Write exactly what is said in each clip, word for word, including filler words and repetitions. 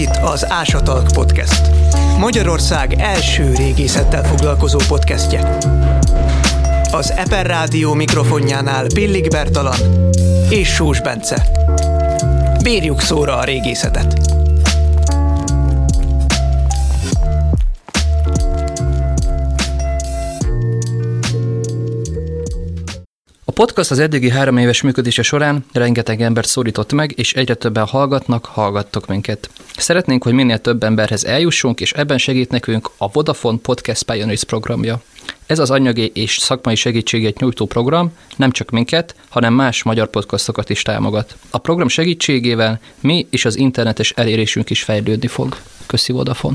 Ez itt az Ásatalk Podcast. Magyarország első régészettel foglalkozó podcastje. Az Eper Rádió mikrofonjánál Pillik Bertalan és Sós Bence. Bírjuk szóra a régészetet! A podcast az eddigi három éves működése során rengeteg embert szólított meg, és egyre többen hallgatnak, hallgattok minket. Szeretnénk, hogy minél több emberhez eljussunk, és ebben segít nekünk a Vodafone Podcast Pioneers programja. Ez az anyagi és szakmai segítséget nyújtó program nem csak minket, hanem más magyar podcastokat is támogat. A program segítségével mi és az internetes elérésünk is fejlődni fog. Köszi Vodafone!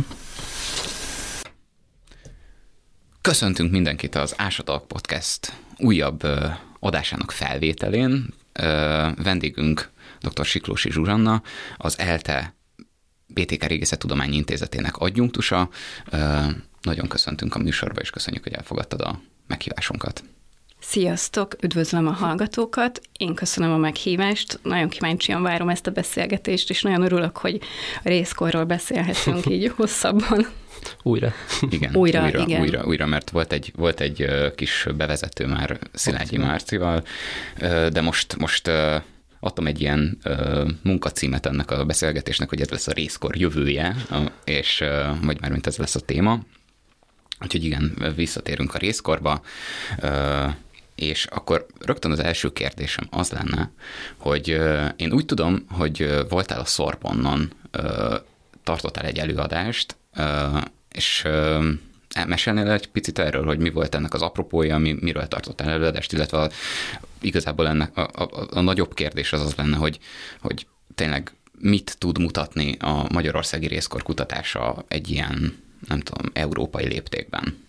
Köszöntünk mindenkit az Ásatalk Podcast újabb ö, adásának felvételén. Ö, vendégünk dr. Siklósi Zsuzsanna, az ELTE bé té ká Régészettudományi Intézetének adjunktusa. Ö, nagyon köszöntünk a műsorba, és köszönjük, hogy elfogadtad a meghívásunkat. Sziasztok, üdvözlöm a hallgatókat, én köszönöm a meghívást, nagyon kíváncsian várom ezt a beszélgetést, és nagyon örülök, hogy a részkorról beszélhetünk így hosszabban. Újra. Igen, újra, újra, igen. újra, újra, mert volt egy, volt egy kis bevezető már Szilágyi Márcival, de most, most adtam egy ilyen munkacímet ennek a beszélgetésnek, hogy ez lesz a részkor jövője, és vagy már mint ez lesz a téma. Úgyhogy igen, visszatérünk a részkorba, és akkor rögtön az első kérdésem az lenne, hogy én úgy tudom, hogy voltál a Sorbonnon, tartottál egy előadást, és mesélnél egy picit erről, hogy mi volt ennek az apropója, mi, miről tartottál előadást, illetve a, igazából ennek a, a, a nagyobb kérdés az az lenne, hogy, hogy tényleg mit tud mutatni a magyarországi részkor kutatása egy ilyen, nem tudom, európai léptékben?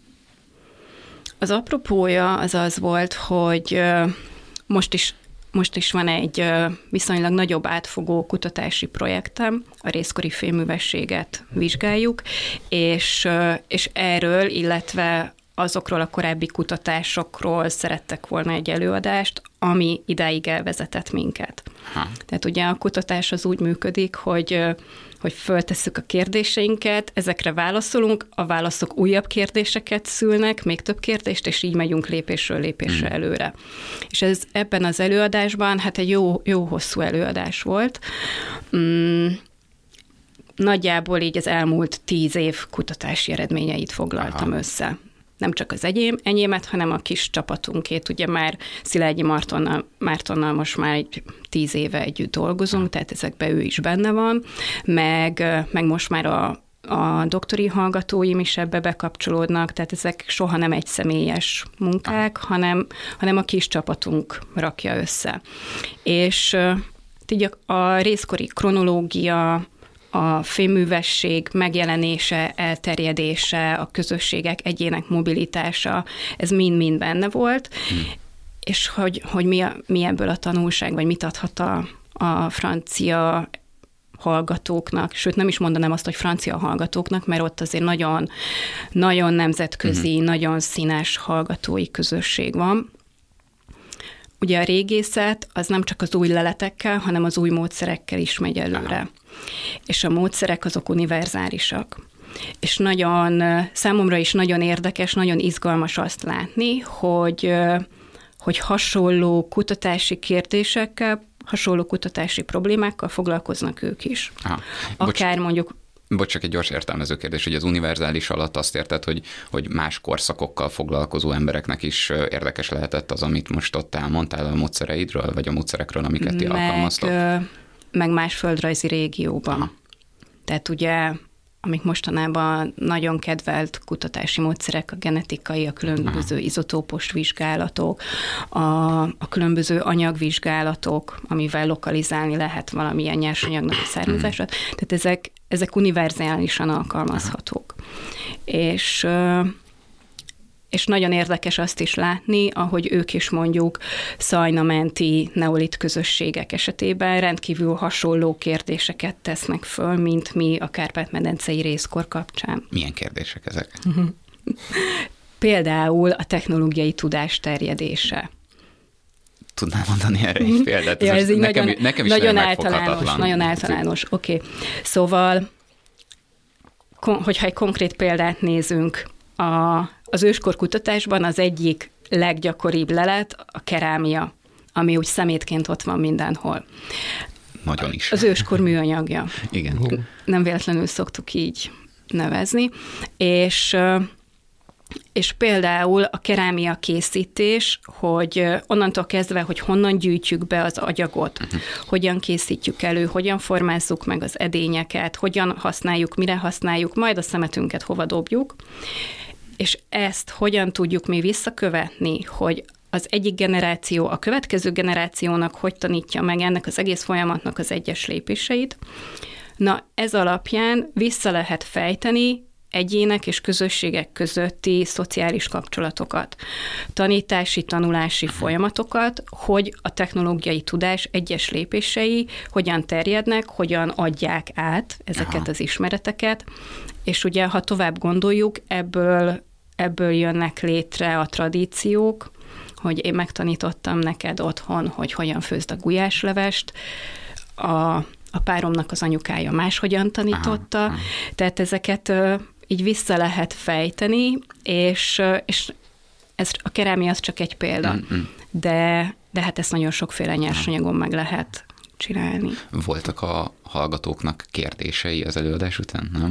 Az apropója az az volt, hogy most is, most is van egy viszonylag nagyobb átfogó kutatási projektem, a részkori fémművességet vizsgáljuk, és, és erről, illetve azokról a korábbi kutatásokról szerettek volna egy előadást, ami idáig elvezetett minket. Ha. Tehát ugye a kutatás az úgy működik, hogy, hogy föltesszük a kérdéseinket, ezekre válaszolunk, a válaszok újabb kérdéseket szülnek, még több kérdést, és így megyünk lépésről lépésre hmm. előre. És ez ebben az előadásban, hát egy jó, jó hosszú előadás volt. Mm, nagyjából így az elmúlt tíz év kutatási eredményeit foglaltam Aha. össze. Nem csak az enyém, enyémet, hanem a kis csapatunkét. Ugye már Szilágyi Mártonnal, Mártonnal most már egy tíz éve együtt dolgozunk, tehát ezekben ő is benne van, meg, meg most már a, a doktori hallgatóim is ebbe bekapcsolódnak, tehát ezek soha nem egy személyes munkák, hanem, hanem a kis csapatunk rakja össze. És így a, a részkori kronológia, a fémművesség megjelenése, elterjedése, a közösségek, egyének mobilitása, ez mind-mind benne volt, hmm. és hogy, hogy mi, a, mi ebből a tanulság, vagy mit adhat a, a francia hallgatóknak, sőt nem is mondanám azt, hogy francia hallgatóknak, mert ott azért nagyon, nagyon nemzetközi, hmm. nagyon színes hallgatói közösség van. Ugye a régészet az nem csak az új leletekkel, hanem az új módszerekkel is megy előre. Aha. És a módszerek azok univerzálisak. És nagyon, számomra is nagyon érdekes, nagyon izgalmas azt látni, hogy, hogy hasonló kutatási kérdésekkel, hasonló kutatási problémákkal foglalkoznak ők is. Aha. Akár Bocs. mondjuk Bocs, csak egy gyors értelmező kérdés, hogy az univerzális alatt azt érted, hogy, hogy más korszakokkal foglalkozó embereknek is érdekes lehetett az, amit most ott elmondtál a módszereidről, vagy a módszerekről, amiket ti meg, alkalmaztok? Meg más földrajzi régióban. Aha. Tehát ugye, amik mostanában nagyon kedvelt kutatási módszerek, a genetikai, a különböző Aha. izotópos vizsgálatok, a, a különböző anyagvizsgálatok, amivel lokalizálni lehet valamilyen nyersanyagnak a származását. Tehát ezek, ezek univerzálisan alkalmazhatók. És, és nagyon érdekes azt is látni, ahogy ők is mondjuk szajna-menti neolit közösségek esetében rendkívül hasonló kérdéseket tesznek föl, mint mi a Kárpát-medencei részkor kapcsán. Milyen kérdések ezek? Például a technológiai tudás terjedése. Tudnál mondani erre egy példát? Ez, ja, ez nekem, nagyon, nekem is nagyon nagyon általános, nagyon általános. Oké. Okay. Szóval hogyha egy konkrét példát nézünk, a, az őskor kutatásban az egyik leggyakoribb lelet a kerámia, ami úgy szemétként ott van mindenhol. Nagyon is. Az őskor műanyagja. Igen. Nem véletlenül szoktuk így nevezni. És, és például a kerámia készítés, hogy onnantól kezdve, hogy honnan gyűjtjük be az agyagot, uh-huh. hogyan készítjük elő, hogyan formázzuk meg az edényeket, hogyan használjuk, mire használjuk, majd a szemetünket hova dobjuk, és ezt hogyan tudjuk mi visszakövetni, hogy az egyik generáció a következő generációnak hogy tanítja meg ennek az egész folyamatnak az egyes lépéseit. Na, ez alapján vissza lehet fejteni egyének és közösségek közötti szociális kapcsolatokat, tanítási, tanulási folyamatokat, hogy a technológiai tudás egyes lépései hogyan terjednek, hogyan adják át ezeket Aha. az ismereteket, és ugye, ha tovább gondoljuk, ebből, ebből jönnek létre a tradíciók, hogy én megtanítottam neked otthon, hogy hogyan főzd a gulyáslevest, a, a páromnak az anyukája máshogyan tanította, aha, aha. tehát ezeket így vissza lehet fejteni, és, és ez, a kerámia az csak egy példa, mm-hmm. de, de hát ezt nagyon sokféle nyersanyagon meg lehet csinálni. Voltak a hallgatóknak kérdései az előadás után, nem?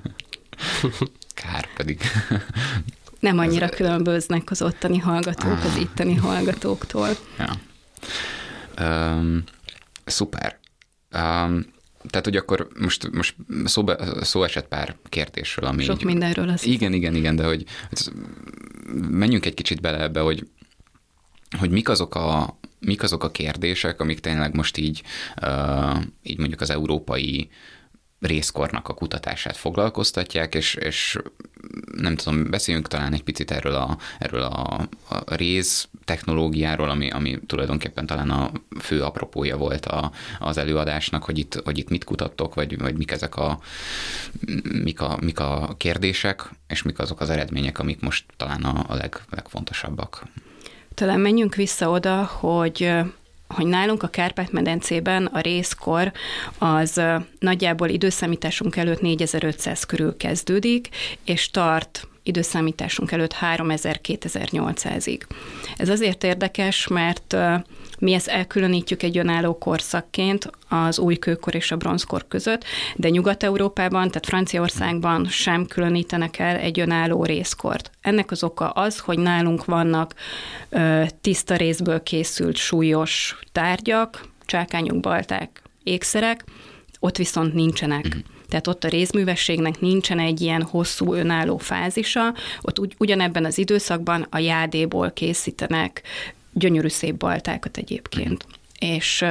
Kár pedig. Nem annyira ez... különböznek az ottani hallgatók ah. az itteni hallgatóktól. Ja. Um, szuper. Um, tehát, hogy akkor most, most szó, szó esett pár kérdésről, ami... Sok így, mindenről az. Igen, igen, igen, de hogy menjünk egy kicsit bele ebbe, hogy, hogy mik azok a, mik azok a kérdések, amik tényleg most így, uh, így mondjuk az európai részkornak a kutatását foglalkoztatják, és, és nem tudom, beszéljünk talán egy picit erről a, erről a, a réz technológiáról, ami, ami tulajdonképpen talán a fő apropója volt a, az előadásnak, hogy itt, hogy itt mit kutattok, vagy, vagy mik ezek a mik, a mik a kérdések, és mik azok az eredmények, amik most talán a, a leg, legfontosabbak. Talán menjünk vissza oda, hogy hogy nálunk a Kárpát-medencében a rézkor az nagyjából időszámításunk előtt négyezer-ötszáz körül kezdődik, és tart időszámításunk előtt háromezer-kétezer-nyolcszázig. Ez azért érdekes, mert mi ezt elkülönítjük egy önálló korszakként az újkőkor és a bronzkor között, de Nyugat-Európában, tehát Franciaországban sem különítenek el egy önálló rézkort. Ennek az oka az, hogy nálunk vannak ö, tiszta rézből készült súlyos tárgyak, csákányok, balták, ékszerek, ott viszont nincsenek. Uh-huh. Tehát ott a rézművességnek nincsen egy ilyen hosszú önálló fázisa, ott ugy, ugyanebben az időszakban a jádéból készítenek gyönyörű szép baltákat egyébként. Uh-huh. És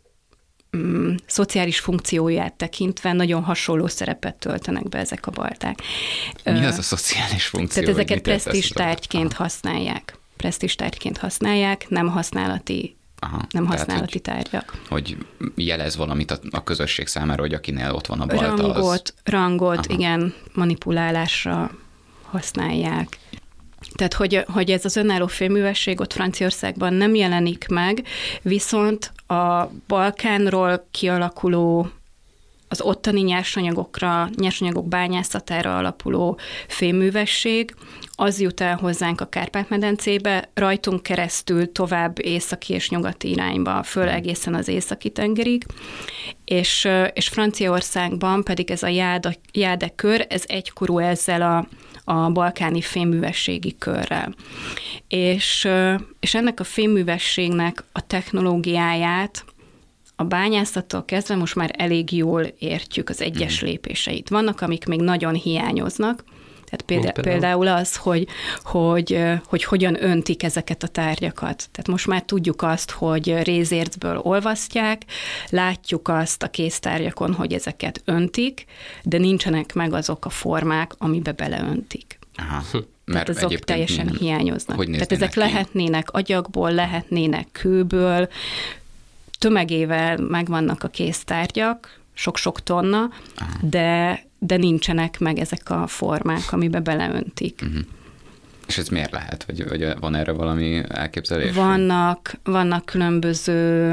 mm, szociális funkcióját tekintve nagyon hasonló szerepet töltenek be ezek a balták. Mi az a szociális funkció? Tehát ezeket presztízstárgyként használják. Presztízstárgyként használják, nem használati Aha, nem használati tehát, tárgyak. Hogy, hogy jelez valamit a, a közösség számára, hogy akinél ott van a balta, rangot, az... Rangot, Aha. igen, manipulálásra használják. Tehát, hogy, hogy ez az önálló félművesség ott Franciaországban nem jelenik meg, viszont a Balkánról kialakuló, az ottani nyersanyagokra, nyersanyagok bányászatára alapuló fémművesség, az jut el hozzánk a Kárpát-medencébe, rajtunk keresztül tovább északi és nyugati irányba, föl egészen az északi tengerig, és, és Franciaországban pedig ez a jáda, jádekör, ez egykorú ezzel a, a balkáni fémművességi körrel. És, és ennek a fémművességnek a technológiáját a bányászattól kezdve most már elég jól értjük az egyes lépéseit. Vannak, amik még nagyon hiányoznak, tehát például, például az, hogy, hogy, hogy hogyan öntik ezeket a tárgyakat. Tehát most már tudjuk azt, hogy rézércből olvasztják, látjuk azt a kéztárgyakon, hogy ezeket öntik, de nincsenek meg azok a formák, amibe beleöntik. Aha. Tehát azok teljesen milyen, hiányoznak. Tehát ezek ki? lehetnének agyagból, lehetnének kőből, tömegével megvannak a kéztárgyak, sok-sok tonna, de, de nincsenek meg ezek a formák, amiben beleöntik. Uh-huh. És ez miért lehet? Vagy, vagy van erre valami elképzelés? Vannak, vannak különböző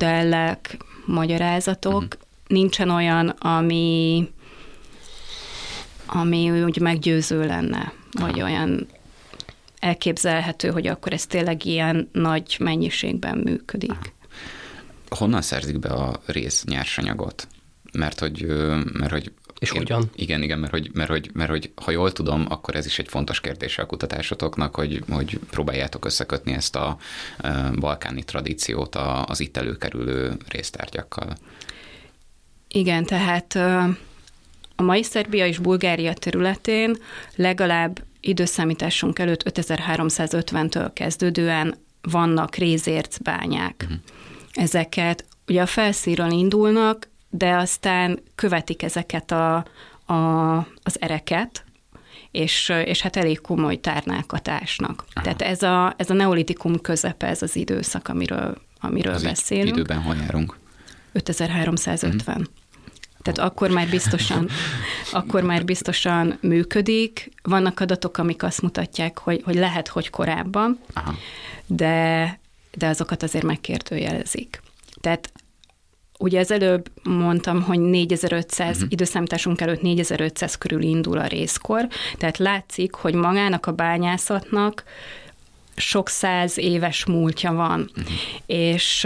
modellek, magyarázatok. Uh-huh. Nincsen olyan, ami ami úgy meggyőző lenne, vagy olyan elképzelhető, hogy akkor ez tényleg ilyen nagy mennyiségben működik. Honnan szerzik be a réz nyersanyagot? Mert hogy... Mert, hogy És én, hogyan? Igen, igen, mert hogy, mert, hogy, mert hogy ha jól tudom, akkor ez is egy fontos kérdése a kutatásotoknak, hogy, hogy próbáljátok összekötni ezt a balkáni tradíciót az itt előkerülő résztárgyakkal. Igen, tehát a mai Szerbia és Bulgária területén legalább időszámításunk előtt ötezer-háromszázötventől kezdődően vannak rézércbányák. Uh-huh. Ezeket ugye a felszínről indulnak, de aztán követik ezeket a, a, az ereket, és, és hát elég komoly tárnákat ásnak. Aha. Tehát ez a, ez a neolitikum közepe, ez az időszak, amiről, amiről az beszélünk. Időben hol járunk? ötezer-háromszázötven. Uh-huh. Tehát akkor már biztosan, akkor már biztosan működik. Vannak adatok, amik azt mutatják, hogy, hogy lehet, hogy korábban, Aha. de, de azokat azért megkérdőjelezik. Tehát ugye az előbb mondtam, hogy négyezer-ötszáz, uh-huh. időszámításunk előtt négyezer-ötszáz körül indul a rézkor, tehát látszik, hogy magának a bányászatnak sok száz éves múltja van, uh-huh. és,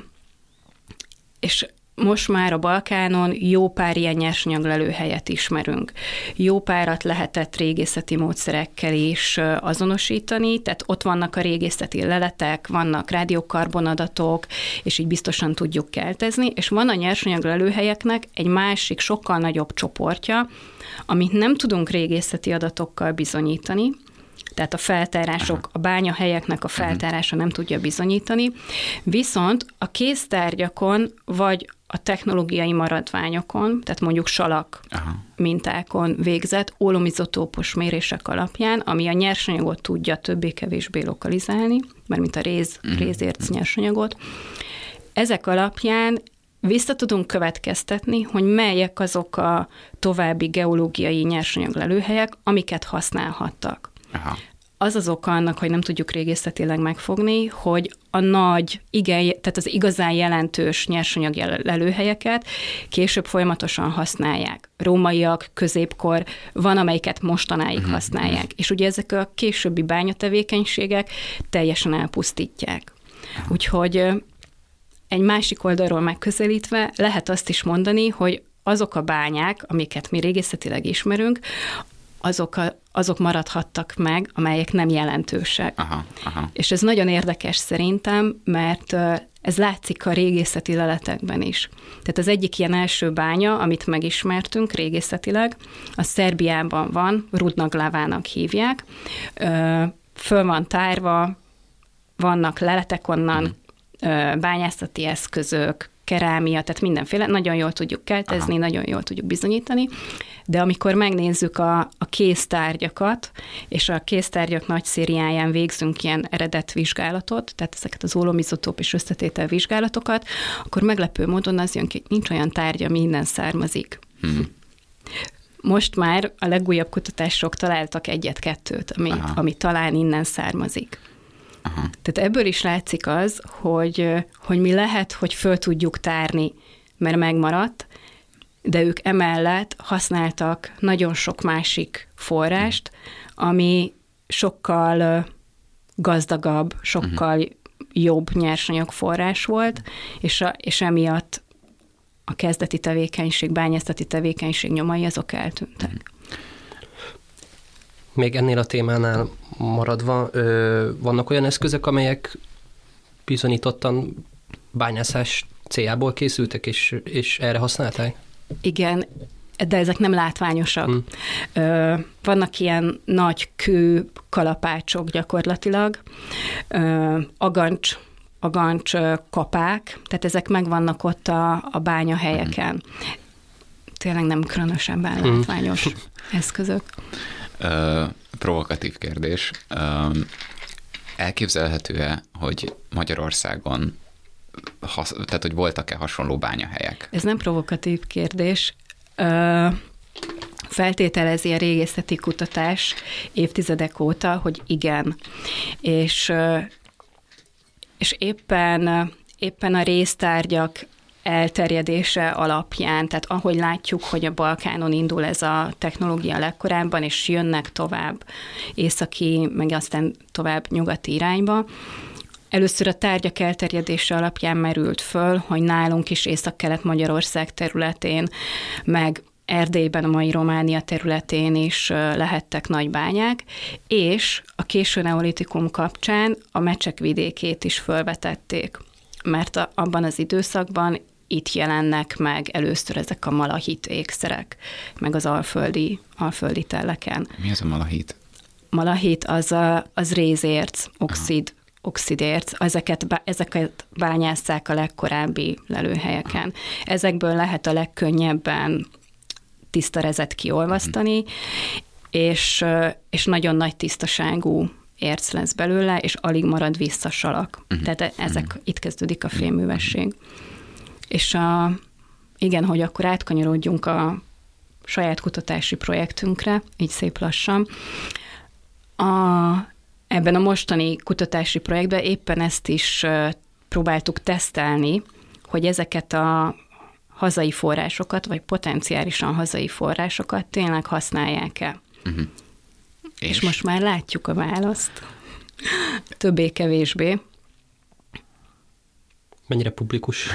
és most már a Balkánon jó pár ilyen nyersanyaglelőhelyet ismerünk. Jó párat lehetett régészeti módszerekkel is azonosítani, tehát ott vannak a régészeti leletek, vannak rádiókarbonadatok, és így biztosan tudjuk keltezni, és van a nyersanyaglelőhelyeknek egy másik, sokkal nagyobb csoportja, amit nem tudunk régészeti adatokkal bizonyítani, tehát a feltárások, a bányahelyeknek a feltárása nem tudja bizonyítani, viszont a kéztárgyakon vagy a technológiai maradványokon, tehát mondjuk salak Aha. mintákon végzett ólomizotópos mérések alapján, ami a nyersanyagot tudja többé-kevésbé lokalizálni, mert mint a réz, rézérc nyersanyagot, ezek alapján vissza tudunk következtetni, hogy melyek azok a további geológiai nyersanyaglelőhelyek, amiket használhattak. Aha. Az az oka annak, hogy nem tudjuk régészetileg megfogni, hogy a nagy, igen, tehát az igazán jelentős nyersanyag lelőhelyeket később folyamatosan használják. Rómaiak, középkor, van, amelyiket mostanáig uh-huh. használják. És ugye ezek a későbbi bányatevékenységek teljesen elpusztítják. Uh-huh. Úgyhogy egy másik oldalról megközelítve lehet azt is mondani, hogy azok a bányák, amiket mi régészetileg ismerünk, azok, a, azok maradhattak meg, amelyek nem jelentősek. Aha, aha. És ez nagyon érdekes szerintem, mert ez látszik a régészeti leletekben is. Tehát az egyik ilyen első bánya, amit megismertünk régészetileg, a Szerbiában van, Rudnaglavának hívják, föl van tárva, vannak leletek onnan, hmm. bányászati eszközök, kerámia, tehát mindenféle, nagyon jól tudjuk keltezni, Aha. nagyon jól tudjuk bizonyítani, de amikor megnézzük a, a kéztárgyakat, és a kéztárgyak nagy szériáján végzünk ilyen eredetvizsgálatot, tehát ezeket az ólomizotóp és összetétel vizsgálatokat, akkor meglepő módon az jön ki, hogy nincs olyan tárgya, ami innen származik. Hmm. Most már a legújabb kutatások találtak egyet-kettőt, ami, ami talán innen származik. Aha. Tehát ebből is látszik az, hogy, hogy mi lehet, hogy föl tudjuk tárni, mert megmaradt, de ők emellett használtak nagyon sok másik forrást, ami sokkal gazdagabb, sokkal uh-huh. jobb nyersanyagforrás volt, és, a, és emiatt a kezdeti tevékenység, bányászati tevékenység nyomai azok eltűntek. Uh-huh. Még ennél a témánál maradva, ö, vannak olyan eszközök, amelyek bizonyítottan bányászás céljából készültek, és, és erre használták? Igen, de ezek nem látványosak. Hmm. Ö, vannak ilyen nagy kő kalapácsok gyakorlatilag, ö, agancs, agancs kapák, tehát ezek megvannak ott a, a bányahelyeken. Hmm. Tényleg nem különösebben hmm. látványos eszközök. Uh, provokatív kérdés. Uh, elképzelhető-e, hogy Magyarországon, hasz, tehát hogy voltak-e hasonló bányahelyek? Ez nem provokatív kérdés. Uh, feltételezi a régészeti kutatás évtizedek óta, hogy igen. És, uh, és éppen, éppen a réztárgyak elterjedése alapján, tehát ahogy látjuk, hogy a Balkánon indul ez a technológia legkorábban, és jönnek tovább északi, meg aztán tovább nyugati irányba. Először a tárgyak elterjedése alapján merült föl, hogy nálunk is Észak-Kelet-Magyarország területén, meg Erdélyben, a mai Románia területén is lehettek nagy bányák, és a késő neolitikum kapcsán a Mecsek vidékét is fölvetették, mert a, abban az időszakban itt jelennek meg először ezek a malahit ékszerek, meg az alföldi, alföldi területen. Mi az a malahit? Malahit az, a, az rézérc, oxid, Aha. oxidérc, ezeket, ezeket bányásszák a legkorábbi lelőhelyeken. Ezekből lehet a legkönnyebben tiszta rezet kiolvasztani, uh-huh. és, és nagyon nagy tisztaságú érc lesz belőle, és alig marad vissza salak. Uh-huh. Tehát ezek, uh-huh. itt kezdődik a fémművesség. Uh-huh. És a, igen, hogy akkor átkanyarodjunk a saját kutatási projektünkre, így szép lassan. A, ebben a mostani kutatási projektben éppen ezt is próbáltuk tesztelni, hogy ezeket a hazai forrásokat, vagy potenciálisan hazai forrásokat tényleg használják-e. Uh-huh. És? És most már látjuk a választ. Többé-kevésbé. Mennyire publikus?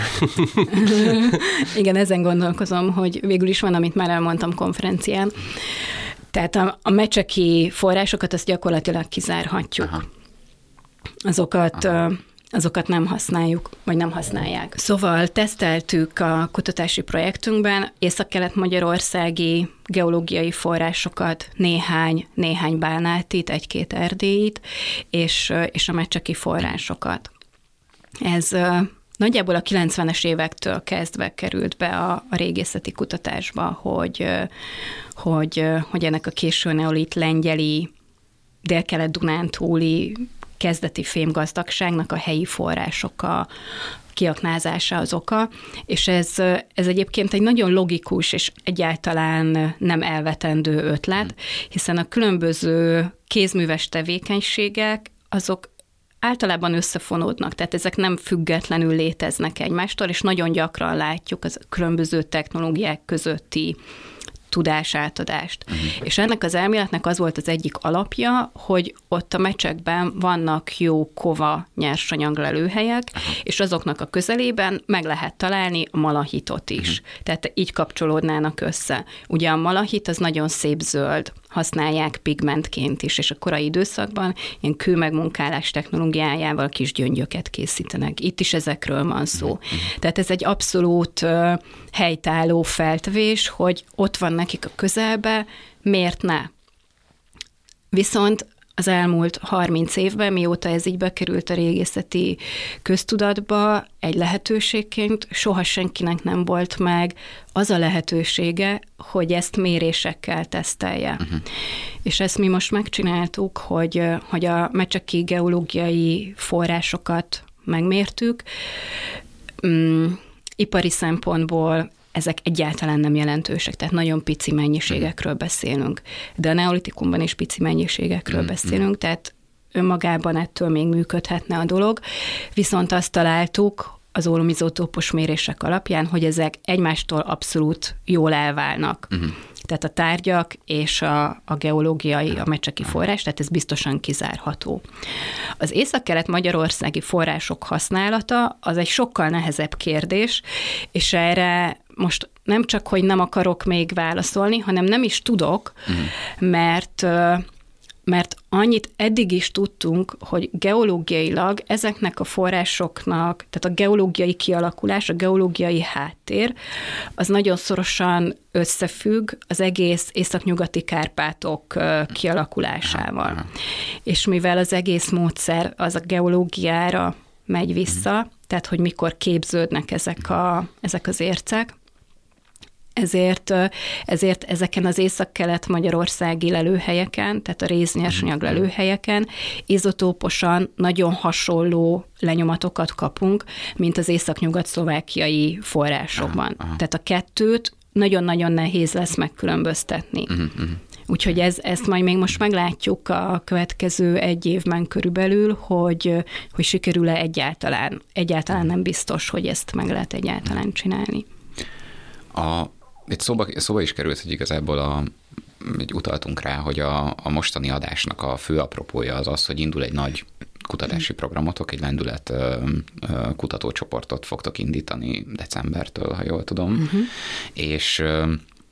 Igen, ezen gondolkozom, hogy végül is van, amit már elmondtam konferencián. Tehát a, a mecseki forrásokat azt gyakorlatilag kizárhatjuk. Aha. Azokat... Aha. azokat nem használjuk, vagy nem használják. Szóval teszteltük a kutatási projektünkben észak-kelet-magyarországi geológiai forrásokat, néhány, néhány bálnátit, egy-két erdélyit, és, és a mecseki forrásokat. Ez nagyjából a kilencvenes évektől kezdve került be a, a régészeti kutatásba, hogy, hogy, hogy ennek a késő neolit lengyeli, délkelet-dunántúli kezdeti fémgazdagságnak a helyi források a kiaknázása az oka, és ez, ez egyébként egy nagyon logikus és egyáltalán nem elvetendő ötlet, hiszen a különböző kézműves tevékenységek azok általában összefonódnak, tehát ezek nem függetlenül léteznek egymástól, és nagyon gyakran látjuk az különböző technológiák közötti tudásátadást. Uh-huh. És ennek az elméletnek az volt az egyik alapja, hogy ott a mecsekben vannak jó kova nyersanyag lelőhelyek, uh-huh. és azoknak a közelében meg lehet találni a malahitot is. Uh-huh. Tehát így kapcsolódnának össze. Ugye a malahit az nagyon szép zöld, használják pigmentként is, és a korai időszakban ilyen kőmegmunkálás technológiájával kis gyöngyöket készítenek. Itt is ezekről van szó. Uh-huh. Tehát ez egy abszolút uh, helytálló feltevés, hogy ott van nekik a közelbe, miért ne? Viszont az elmúlt harminc évben, mióta ez így bekerült a régészeti köztudatba, egy lehetőségként soha senkinek nem volt meg az a lehetősége, hogy ezt mérésekkel tesztelje. Uh-huh. És ezt mi most megcsináltuk, hogy, hogy a mecseki geológiai forrásokat megmértük. Um, ipari szempontból ezek egyáltalán nem jelentősek, tehát nagyon pici mennyiségekről beszélünk. De a neolitikumban is pici mennyiségekről mm-hmm. beszélünk, tehát önmagában ettől még működhetne a dolog. Viszont azt találtuk az ólomizótópos mérések alapján, hogy ezek egymástól abszolút jól elválnak. Mm-hmm. Tehát a tárgyak és a, a geológiai, a mecseki forrás, tehát ez biztosan kizárható. Az észak-kelet-magyarországi források használata az egy sokkal nehezebb kérdés, és erre most nem csak, hogy nem akarok még válaszolni, hanem nem is tudok, uh-huh. mert, mert annyit eddig is tudtunk, hogy geológiailag ezeknek a forrásoknak, tehát a geológiai kialakulás, a geológiai háttér, az nagyon szorosan összefügg az egész északnyugati Kárpátok kialakulásával. Uh-huh. És mivel az egész módszer az a geológiára megy vissza, uh-huh. tehát hogy mikor képződnek ezek, a, ezek az ércek, Ezért, ezért ezeken az észak-kelet-magyarországi lelőhelyeken, tehát a réznyersanyag lelőhelyeken izotóposan nagyon hasonló lenyomatokat kapunk, mint az észak-nyugat-szlovákiai forrásokban. Aha, aha. Tehát a kettőt nagyon-nagyon nehéz lesz megkülönböztetni. Uh-huh, uh-huh. Úgyhogy ez, ezt majd még most meglátjuk a következő egy évben körülbelül, hogy, hogy sikerül-e egyáltalán. Egyáltalán nem biztos, hogy ezt meg lehet egyáltalán csinálni. A, itt szóba, szóba is került, hogy igazából a, így utaltunk rá, hogy a, a mostani adásnak a fő apropója az az, hogy indul egy nagy kutatási programotok, egy lendület ö, ö, kutatócsoportot fogtok indítani decembertől, ha jól tudom, uh-huh. és ö,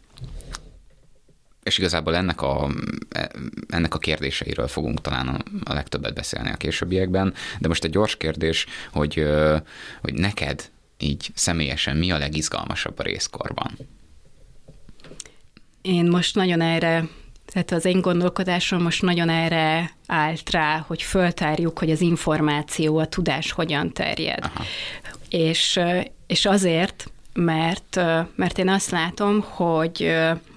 és igazából ennek a, ennek a kérdéseiről fogunk talán a, a legtöbbet beszélni a későbbiekben, de most egy gyors kérdés, hogy, ö, hogy neked így személyesen mi a legizgalmasabb a részkorban? Én most nagyon erre, tehát az én gondolkodásom most nagyon erre állt rá, hogy föltárjuk, hogy az információ, a tudás hogyan terjed. És, és azért, mert, mert én azt látom, hogy,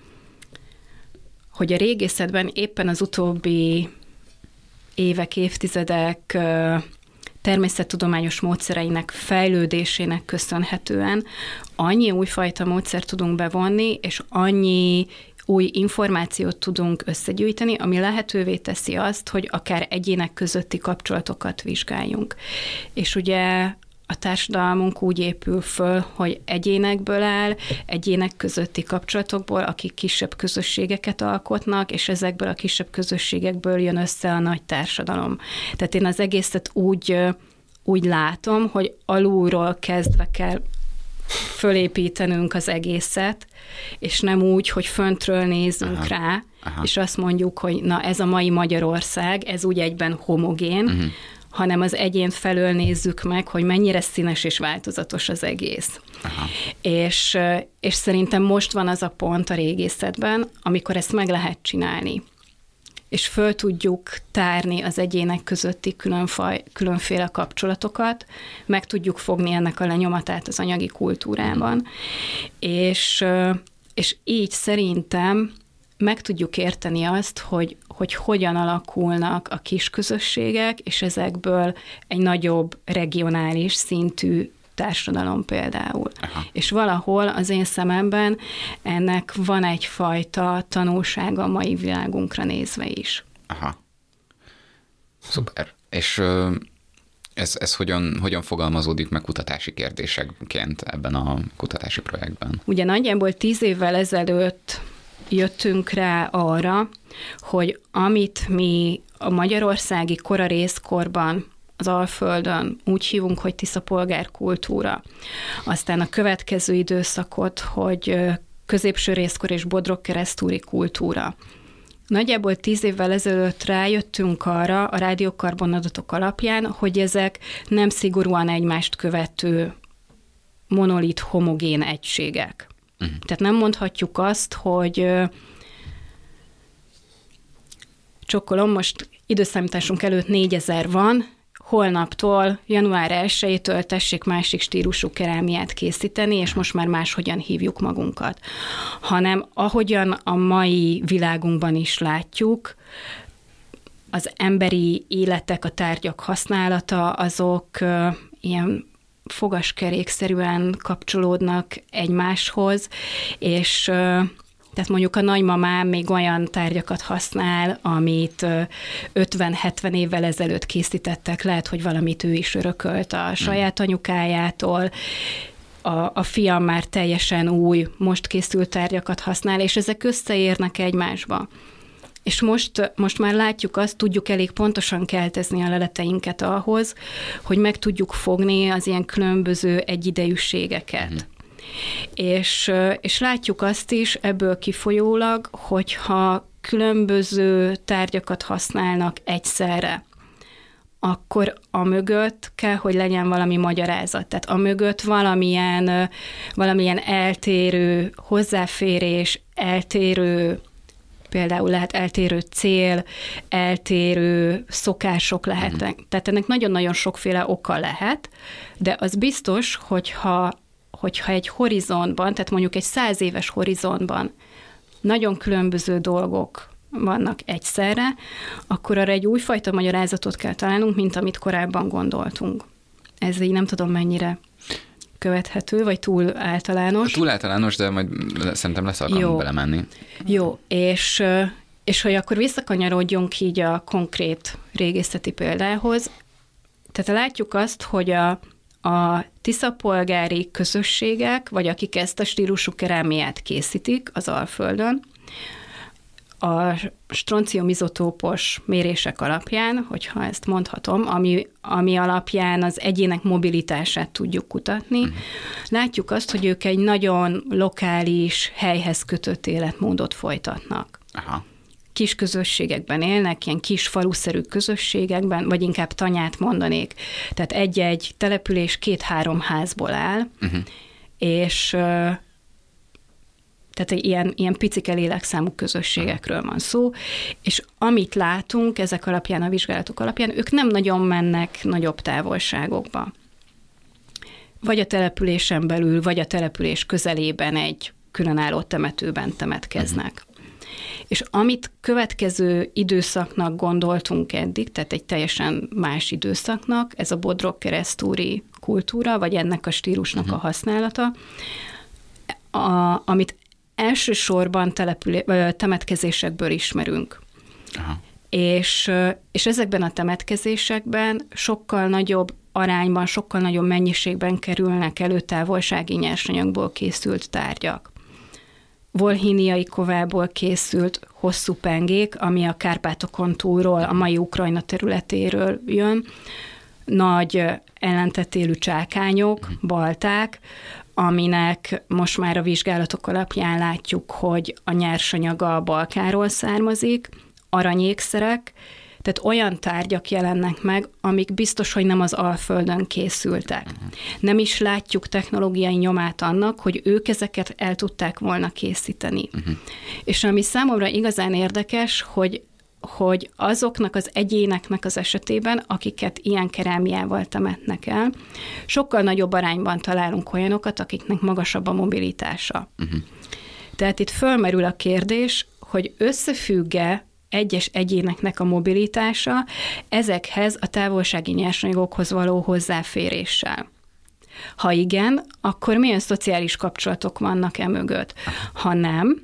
hogy a régészetben éppen az utóbbi évek, évtizedek természettudományos módszereinek fejlődésének köszönhetően annyi újfajta módszert tudunk bevonni, és annyi új információt tudunk összegyűjteni, ami lehetővé teszi azt, hogy akár egyének közötti kapcsolatokat vizsgáljunk. És ugye a társadalmunk úgy épül föl, hogy egyénekből áll, egyének közötti kapcsolatokból, akik kisebb közösségeket alkotnak, és ezekből a kisebb közösségekből jön össze a nagy társadalom. Tehát én az egészet úgy, úgy látom, hogy alulról kezdve kell fölépítenünk az egészet, és nem úgy, hogy föntről nézzünk aha, rá, aha. és azt mondjuk, hogy na ez a mai Magyarország, ez úgy egyben homogén, uh-huh. hanem az egyén felől nézzük meg, hogy mennyire színes és változatos az egész. És, és szerintem most van az a pont a régészetben, amikor ezt meg lehet csinálni. És föl tudjuk tárni az egyének közötti különfaj, különféle kapcsolatokat, meg tudjuk fogni ennek a lenyomatát az anyagi kultúrában. Mm. És, és így szerintem meg tudjuk érteni azt, hogy, hogy hogyan alakulnak a kis közösségek, és ezekből egy nagyobb regionális szintű társadalom például. Aha. És valahol az én szememben ennek van egyfajta tanulsága a mai világunkra nézve is. Aha. Szuper. És ez, ez hogyan, hogyan fogalmazódik meg kutatási kérdésekként ebben a kutatási projektben? Ugye nagyjából tíz évvel ezelőtt jöttünk rá arra, hogy amit mi a magyarországi kora részkorban az Alföldön úgy hívunk, hogy Tisza polgárkultúra. Aztán a következő időszakot, hogy középső részkor és Bodrog-Keresztúri kultúra. Nagyjából tíz évvel ezelőtt rájöttünk arra a rádiókarbon adatok alapján, hogy ezek nem szigorúan egymást követő monolit homogén egységek. Uh-huh. Tehát nem mondhatjuk azt, hogy csokkolom, most időszámításunk előtt négyezer van, holnaptól, január elsejétől tessék másik stílusú kerámiát készíteni, és most már máshogyan hívjuk magunkat. Hanem ahogyan a mai világunkban is látjuk, az emberi életek, a tárgyak használata, azok uh, ilyen fogaskerékszerűen kapcsolódnak egymáshoz, és uh, tehát mondjuk a nagymamám még olyan tárgyakat használ, amit ötven-hetven évvel ezelőtt készítettek, lehet, hogy valamit ő is örökölt a saját anyukájától, a, a fiam már teljesen új, most készült tárgyakat használ, és ezek összeérnek egymásba. És most, most már látjuk azt, tudjuk elég pontosan keltezni a leleteinket ahhoz, hogy meg tudjuk fogni az ilyen különböző egyidejűségeket. Mm. És, és látjuk azt is ebből kifolyólag, hogyha különböző tárgyakat használnak egyszerre, akkor a mögött kell, hogy legyen valami magyarázat. Tehát a mögött valamilyen, valamilyen eltérő hozzáférés, eltérő, például lehet eltérő cél, eltérő szokások lehetnek. Mm. Tehát ennek nagyon-nagyon sokféle oka lehet, de az biztos, hogyha hogyha egy horizontban, tehát mondjuk egy száz éves horizontban nagyon különböző dolgok vannak egyszerre, akkor arra egy újfajta magyarázatot kell találnunk, mint amit korábban gondoltunk. Ez így nem tudom mennyire követhető, vagy túl általános. Túl általános, de majd szerintem lesz alkalmunk belemenni. Jó, és, És hogy akkor visszakanyarodjunk így a konkrét régészeti példához, tehát látjuk azt, hogy a, a tiszapolgári közösségek, vagy akik ezt a stílusú kerámiát készítik az Alföldön, a stronciumizotópos mérések alapján, hogyha ezt mondhatom, ami, ami alapján az egyének mobilitását tudjuk kutatni, uh-huh. látjuk azt, hogy ők egy nagyon lokális, helyhez kötött életmódot folytatnak. Aha. Kis közösségekben élnek, ilyen kis faluszerű közösségekben, vagy inkább tanyát mondanék. Tehát egy-egy település két-három házból áll, uh-huh. és tehát ilyen, ilyen picike lélekszámú közösségekről van szó, és amit látunk ezek alapján, a vizsgálatok alapján, ők nem nagyon mennek nagyobb távolságokba. Vagy a településen belül, vagy a település közelében egy különálló temetőben temetkeznek. Uh-huh. És amit következő időszaknak gondoltunk eddig, tehát egy teljesen más időszaknak, ez a bodrog-keresztúri kultúra, vagy ennek a stílusnak uh-huh. a használata, a, amit elsősorban települé, temetkezésekből ismerünk. Aha. És, és ezekben a temetkezésekben sokkal nagyobb arányban, sokkal nagyobb mennyiségben kerülnek elő távolsági nyersanyagból készült tárgyak. Volhíniai kovából készült hosszú pengék, ami a Kárpátokon túlról, a mai Ukrajna területéről jön, nagy ellentetélű csákányok, balták, aminek most már a vizsgálatok alapján látjuk, hogy a nyersanyaga a Balkánról származik, aranyékszerek, tehát olyan tárgyak jelennek meg, amik biztos, hogy nem az Alföldön készültek. Uh-huh. Nem is látjuk technológiai nyomát annak, hogy ők ezeket el tudták volna készíteni. Uh-huh. És ami számomra igazán érdekes, hogy hogy azoknak az egyéneknek az esetében, akiket ilyen kerámiával temetnek el, sokkal nagyobb arányban találunk olyanokat, akiknek magasabb a mobilitása. Uh-huh. Tehát itt fölmerül a kérdés, hogy összefügg-e egyes egyéneknek a mobilitása ezekhez a távolsági nyersanyagokhoz való hozzáféréssel. Ha igen, akkor milyen szociális kapcsolatok vannak e mögött? Ha nem,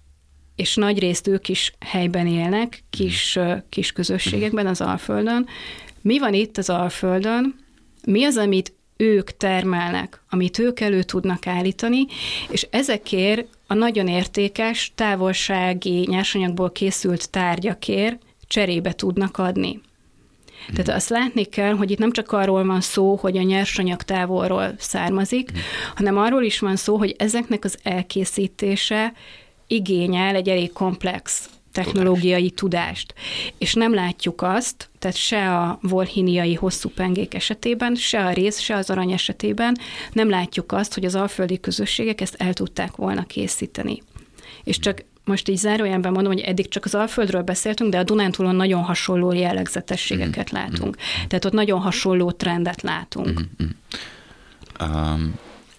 és nagyrészt ők is helyben élnek, kis, kis közösségekben az Alföldön. Mi van itt az Alföldön? Mi az, amit ők termelnek, amit ők elő tudnak állítani, és ezekért a nagyon értékes, távolsági nyersanyagból készült tárgyakért cserébe tudnak adni. Tehát azt látni kell, hogy itt nem csak arról van szó, hogy a nyersanyag távolról származik, hanem arról is van szó, hogy ezeknek az elkészítése igényel egy elég komplex technológiai tudást. És nem látjuk azt, tehát se a volhíniai hosszú pengék esetében, se a réz, se az arany esetében nem látjuk azt, hogy az alföldi közösségek ezt el tudták volna készíteni. És csak most így zárójelben mondom, hogy eddig csak az Alföldről beszéltünk, de a Dunántúlon nagyon hasonló jellegzetességeket mm-hmm. látunk. Tehát ott nagyon hasonló trendet látunk. Mm-hmm. Um.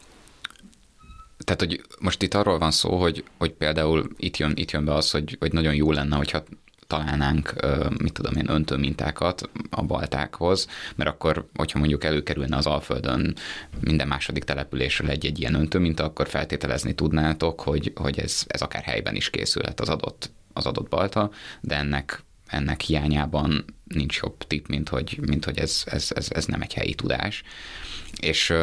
Tehát, hogy most itt arról van szó, hogy, hogy például itt jön, itt jön be az, hogy, hogy nagyon jó lenne, hogyha találnánk, mit tudom én, öntőmintákat a baltákhoz, mert akkor, hogyha mondjuk előkerülne az Alföldön minden második településről egy-egy ilyen öntőminta, akkor feltételezni tudnátok, hogy, hogy ez, ez akár helyben is készülhet az adott, az adott balta, de ennek, ennek hiányában nincs jobb tipp, mint hogy, mint hogy ez, ez, ez, ez nem egy helyi tudás. És,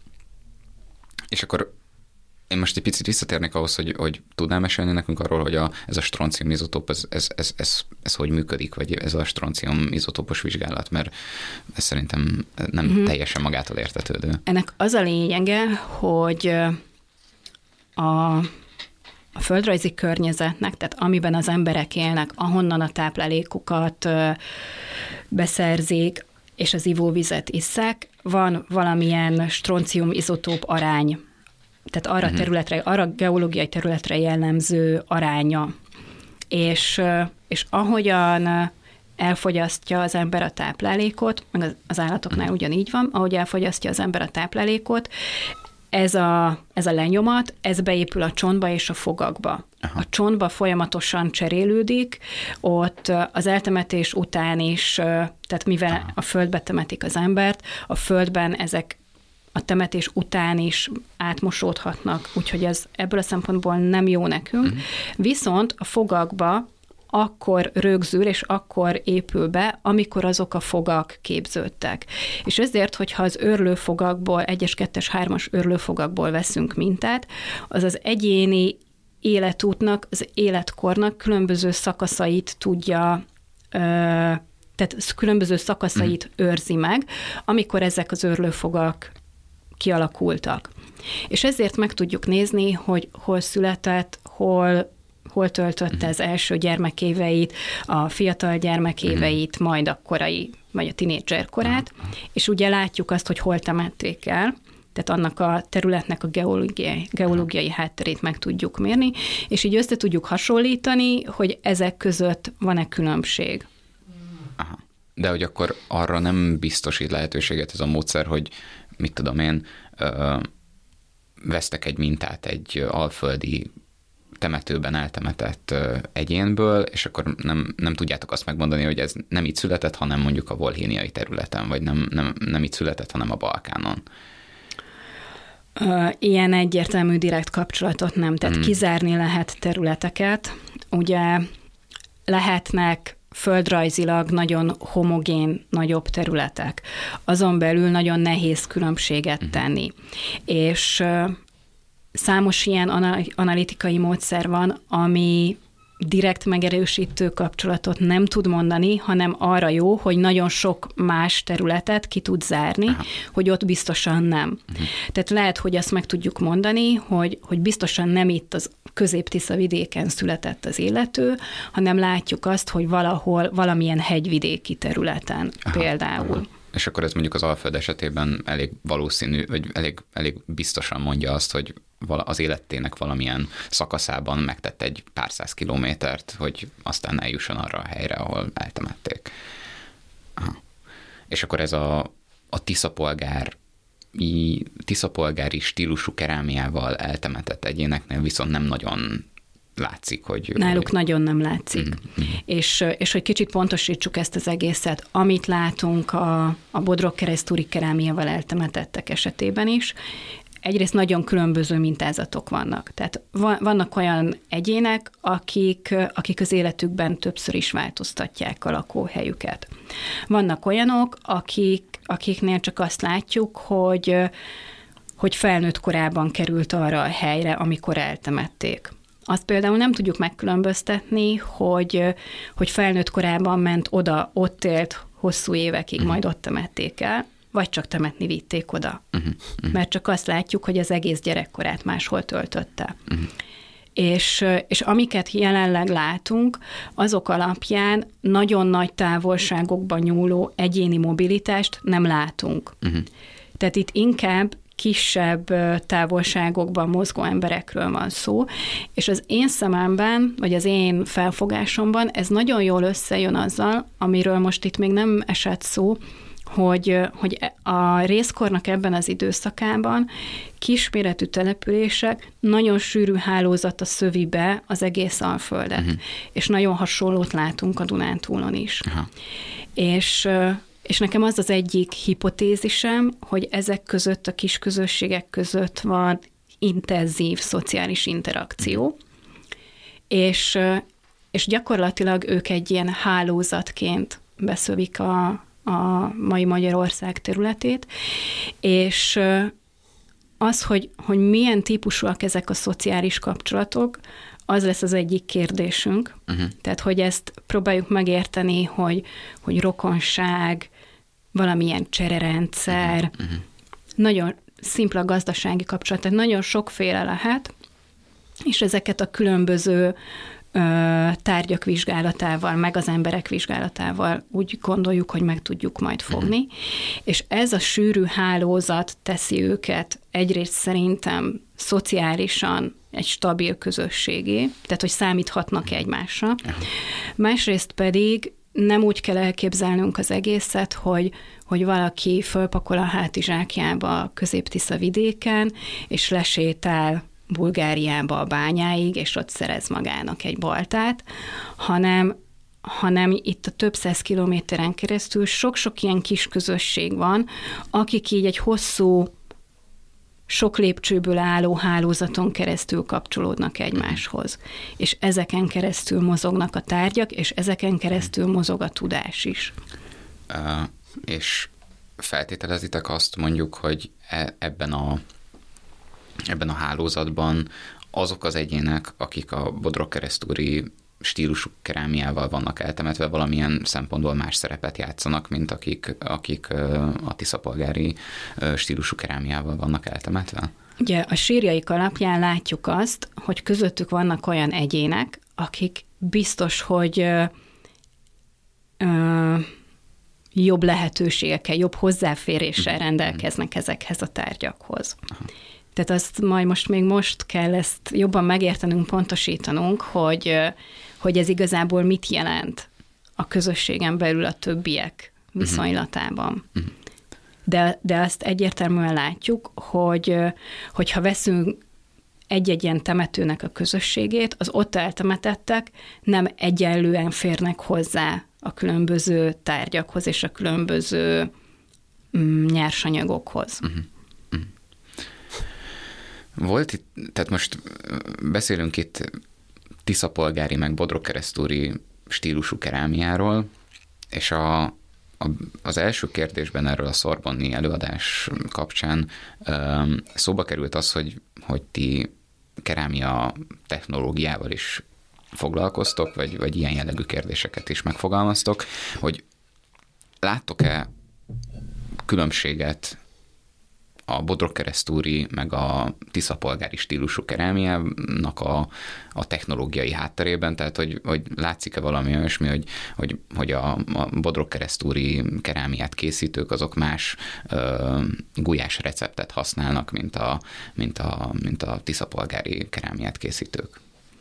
és akkor én most egy picit visszatérnék ahhoz, hogy, hogy tudnál mesélni nekünk arról, hogy a, ez a stroncium izotóp, ez, ez, ez, ez, ez hogy működik, vagy ez a stroncium izotópos vizsgálat, mert ez szerintem nem mm-hmm. teljesen magától értetődő. Ennek az a lényege, hogy a, a földrajzi környezetnek, tehát amiben az emberek élnek, ahonnan a táplálékukat beszerzik, és az ivóvizet isszák, van valamilyen stroncium izotóp arány, tehát arra, uh-huh. területre, arra geológiai területre jellemző aránya. És, és ahogyan elfogyasztja az ember a táplálékot, meg az állatoknál uh-huh. ugyanígy van, ahogy elfogyasztja az ember a táplálékot, ez a, ez a lenyomat, ez beépül a csontba és a fogakba. Aha. A csontba folyamatosan cserélődik, ott az eltemetés után is, tehát mivel Aha. a földbe temetik az embert, a földben ezek a temetés után is átmosódhatnak, úgyhogy ez ebből a szempontból nem jó nekünk. Uh-huh. Viszont a fogakba akkor rögzül, és akkor épül be, amikor azok a fogak képződtek. És ezért, hogyha az őrlőfogakból, egyes, kettes, hármas őrlőfogakból veszünk mintát, az az egyéni életútnak, az életkornak különböző szakaszait tudja, tehát különböző szakaszait mm. őrzi meg, amikor ezek az őrlőfogak kialakultak. És ezért meg tudjuk nézni, hogy hol született, hol, hol töltötte az első gyermekéveit, a fiatal gyermekéveit, majd a korai, vagy a tinédzser korát, és ugye látjuk azt, hogy hol temették el, tehát annak a területnek a geológiai, geológiai hátterét meg tudjuk mérni, és így össze tudjuk hasonlítani, hogy ezek között van-e különbség. Aha. De hogy akkor arra nem biztosít lehetőséget ez a módszer, hogy mit tudom én, ö, vesztek egy mintát egy alföldi temetőben eltemetett ö, egyénből, és akkor nem, nem tudjátok azt megmondani, hogy ez nem itt született, hanem mondjuk a volhéniai területen, vagy nem, nem, nem itt született, hanem a Balkánon. Ilyen egyértelmű direkt kapcsolatot nem, tehát hmm. kizárni lehet területeket. Ugye lehetnek földrajzilag nagyon homogén, nagyobb területek. Azon belül nagyon nehéz különbséget tenni. És számos ilyen analitikai módszer van, ami direkt megerősítő kapcsolatot nem tud mondani, hanem arra jó, hogy nagyon sok más területet ki tud zárni, aha, hogy ott biztosan nem. Uh-huh. Tehát lehet, hogy azt meg tudjuk mondani, hogy, hogy biztosan nem itt az Közép-Tisza vidéken született az illető, hanem látjuk azt, hogy valahol valamilyen hegyvidéki területen aha, például. Aha. És akkor ez mondjuk az Alföld esetében elég valószínű, vagy elég, elég biztosan mondja azt, hogy az életének valamilyen szakaszában megtett egy pár száz kilométert, hogy aztán eljusson arra a helyre, ahol eltemették. Aha. És akkor ez a, a tiszapolgári, tiszapolgári stílusú kerámiával eltemetett egyéneknél viszont nem nagyon látszik, hogy... Náluk hogy... nagyon nem látszik. Mm-hmm. És, és hogy kicsit pontosítsuk ezt az egészet, amit látunk a, a Bodrog-keresztúri kerámiával eltemetettek esetében is, egyrészt nagyon különböző mintázatok vannak. Tehát vannak olyan egyének, akik, akik az életükben többször is változtatják a lakóhelyüket. Vannak olyanok, akik, akiknél csak azt látjuk, hogy, hogy felnőtt korában került arra a helyre, amikor eltemették. Azt például nem tudjuk megkülönböztetni, hogy, hogy felnőtt korában ment oda, ott élt hosszú évekig, uh-huh. majd ott temették el, vagy csak temetni vitték oda. Uh-huh. Uh-huh. Mert csak azt látjuk, hogy az egész gyerekkorát máshol töltötte. Uh-huh. És, és amiket jelenleg látunk, azok alapján nagyon nagy távolságokban nyúló egyéni mobilitást nem látunk. Uh-huh. Tehát itt inkább kisebb távolságokban mozgó emberekről van szó, és az én szememben, vagy az én felfogásomban ez nagyon jól összejön azzal, amiről most itt még nem esett szó, hogy, hogy a rézkornak ebben az időszakában kisméretű települések nagyon sűrű hálózata szövi be az egész Alföldet, uh-huh. és nagyon hasonlót látunk a Dunántúlon is. Uh-huh. És És nekem az az egyik hipotézisem, hogy ezek között, a kis közösségek között van intenzív szociális interakció, és, és gyakorlatilag ők egy ilyen hálózatként beszövik a, a mai Magyarország területét, és az, hogy, hogy milyen típusúak ezek a szociális kapcsolatok, az lesz az egyik kérdésünk. Uh-huh. Tehát, hogy ezt próbáljuk megérteni, hogy, hogy rokonság, valamilyen csererendszer, uh-huh. nagyon szimpla gazdasági kapcsolat, tehát nagyon sokféle lehet, és ezeket a különböző ö, tárgyak vizsgálatával, meg az emberek vizsgálatával úgy gondoljuk, hogy meg tudjuk majd fogni, uh-huh. és ez a sűrű hálózat teszi őket egyrészt szerintem szociálisan egy stabil közösségé, tehát hogy számíthatnak egymásra. Uh-huh. Másrészt pedig nem úgy kell elképzelnünk az egészet, hogy, hogy valaki fölpakol a hátizsákjába a Közép-Tisza vidéken, és lesétál Bulgáriába a bányáig, és ott szerez magának egy baltát, hanem, hanem itt a több száz kilométeren keresztül sok-sok ilyen kis közösség van, akik így egy hosszú sok lépcsőből álló hálózaton keresztül kapcsolódnak egymáshoz. És ezeken keresztül mozognak a tárgyak, és ezeken keresztül mozog a tudás is. Uh, és feltételezitek azt mondjuk, hogy ebben a, ebben a hálózatban azok az egyének, akik a Bodrogkeresztúri stílusú kerámiával vannak eltemetve, valamilyen szempontból más szerepet játszanak, mint akik, akik a tiszapolgári stílusú kerámiával vannak eltemetve? Ugye a sírjaik alapján látjuk azt, hogy közöttük vannak olyan egyének, akik biztos, hogy ö, ö, jobb lehetőségekkel, jobb hozzáféréssel rendelkeznek ezekhez a tárgyakhoz. Aha. Tehát azt majd most még most kell ezt jobban megértenünk, pontosítanunk, hogy, hogy ez igazából mit jelent a közösségen belül a többiek viszonylatában. Uh-huh. De, de azt egyértelműen látjuk, hogy hogyha veszünk egy-egy ilyen temetőnek a közösségét, az ott eltemetettek nem egyenlően férnek hozzá a különböző tárgyakhoz és a különböző mm, nyersanyagokhoz. Uh-huh. Volt itt, tehát most beszélünk itt tiszapolgári meg bodrogkeresztúri stílusú kerámiáról, és a, a, az első kérdésben erről a szorbonni előadás kapcsán ö, szóba került az, hogy, hogy ti kerámia technológiával is foglalkoztok, vagy, vagy ilyen jellegű kérdéseket is megfogalmaztok, hogy láttok-e különbséget a bodrogkeresztúri meg a tiszapolgári stílusú kerámiának a, a technológiai hátterében, tehát hogy, hogy látszik-e valami olyasmi, hogy, hogy, hogy a, a bodrogkeresztúri kerámiát készítők azok más ö, gulyás receptet használnak, mint a, mint a, mint a tiszapolgári kerámiát készítők?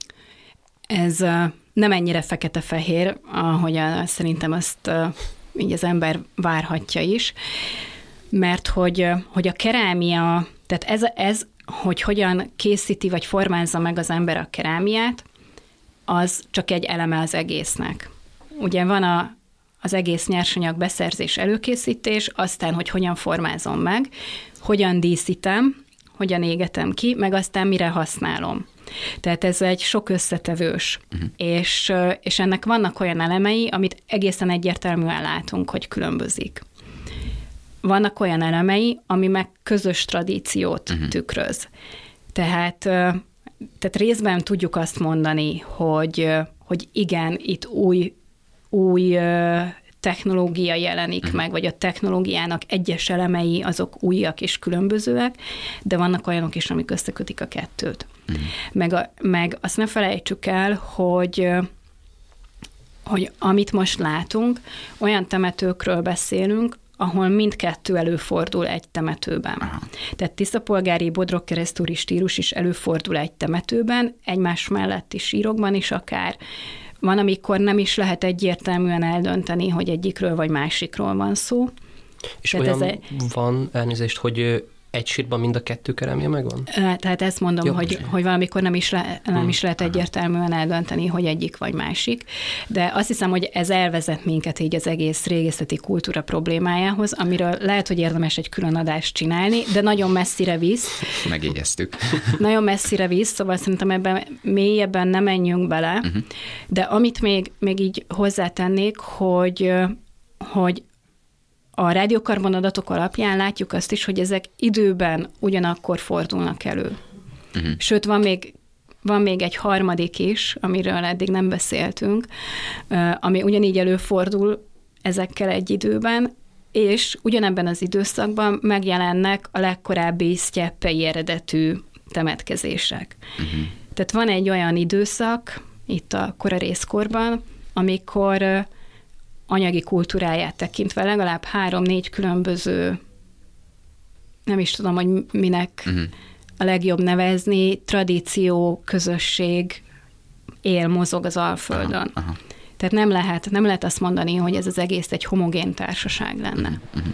Ez uh, nem ennyire fekete-fehér, ahogy a, szerintem azt uh, így az ember várhatja is, mert hogy, hogy a kerámia, tehát ez, ez, hogy hogyan készíti vagy formázza meg az ember a kerámiát, az csak egy eleme az egésznek. Ugye van a, az egész nyersanyag beszerzés, előkészítés, aztán, hogy hogyan formázom meg, hogyan díszítem, hogyan égetem ki, meg aztán mire használom. Tehát ez egy sok összetevős, uh-huh. és, és ennek vannak olyan elemei, amit egészen egyértelműen látunk, hogy különbözik. Vannak olyan elemei, ami meg közös tradíciót uh-huh. tükröz. Tehát, tehát részben tudjuk azt mondani, hogy, hogy igen, itt új, új technológia jelenik uh-huh. meg, vagy a technológiának egyes elemei azok újak és különbözőek, de vannak olyanok is, amik összekötik a kettőt. Uh-huh. Meg, a, meg azt ne felejtsük el, hogy, hogy amit most látunk, olyan temetőkről beszélünk, ahol mindkettő előfordul egy temetőben. Aha. Tehát tiszapolgári bodrogkeresztúri stílus is előfordul egy temetőben, egymás melletti sírokban is akár. Van, amikor nem is lehet egyértelműen eldönteni, hogy egyikről vagy másikról van szó. És tehát olyan ez egy... van, elnézést, hogy egy sírban mind a kettő kerámia megvan? Tehát ezt mondom, Jó, hogy, hogy valamikor nem is, le, nem hmm. is lehet egyértelműen eldönteni, hogy egyik vagy másik, de azt hiszem, hogy ez elvezet minket így az egész régészeti kultúra problémájához, amiről lehet, hogy érdemes egy külön adást csinálni, de nagyon messzire visz. Megjegyeztük. Nagyon messzire visz, szóval szerintem ebben mélyebben nem menjünk bele, uh-huh. de amit még, még így hozzátennék, hogy, hogy a rádiókarbon adatok alapján látjuk azt is, hogy ezek időben ugyanakkor fordulnak elő. Uh-huh. Sőt, van még, van még egy harmadik is, amiről eddig nem beszéltünk, ami ugyanígy előfordul ezekkel egy időben, és ugyanebben az időszakban megjelennek a legkorábbi sztyeppei eredetű temetkezések. Uh-huh. Tehát van egy olyan időszak, itt a kora részkorban, amikor anyagi kultúráját tekintve legalább három-négy különböző, nem is tudom, hogy minek uh-huh. a legjobb nevezni, tradíció, közösség él, mozog az Alföldön. Aha, aha. Tehát nem lehet, nem lehet azt mondani, hogy ez az egész egy homogén társaság lenne. Uh-huh.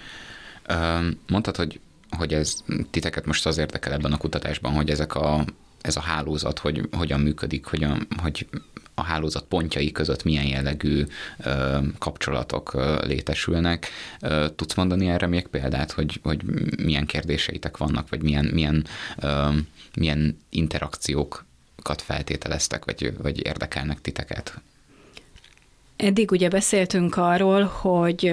Uh, mondtad, hogy, hogy ez titeket most az érdekel ebben a kutatásban, hogy ezek a ez a hálózat, hogy hogyan működik, hogyan, hogy a hálózat pontjai között milyen jellegű ö, kapcsolatok ö, létesülnek. Ö, tudsz mondani erre még példát, hogy, hogy milyen kérdéseitek vannak, vagy milyen, milyen, ö, milyen interakciókat feltételeztek, vagy, vagy érdekelnek titeket? Eddig ugye beszéltünk arról, hogy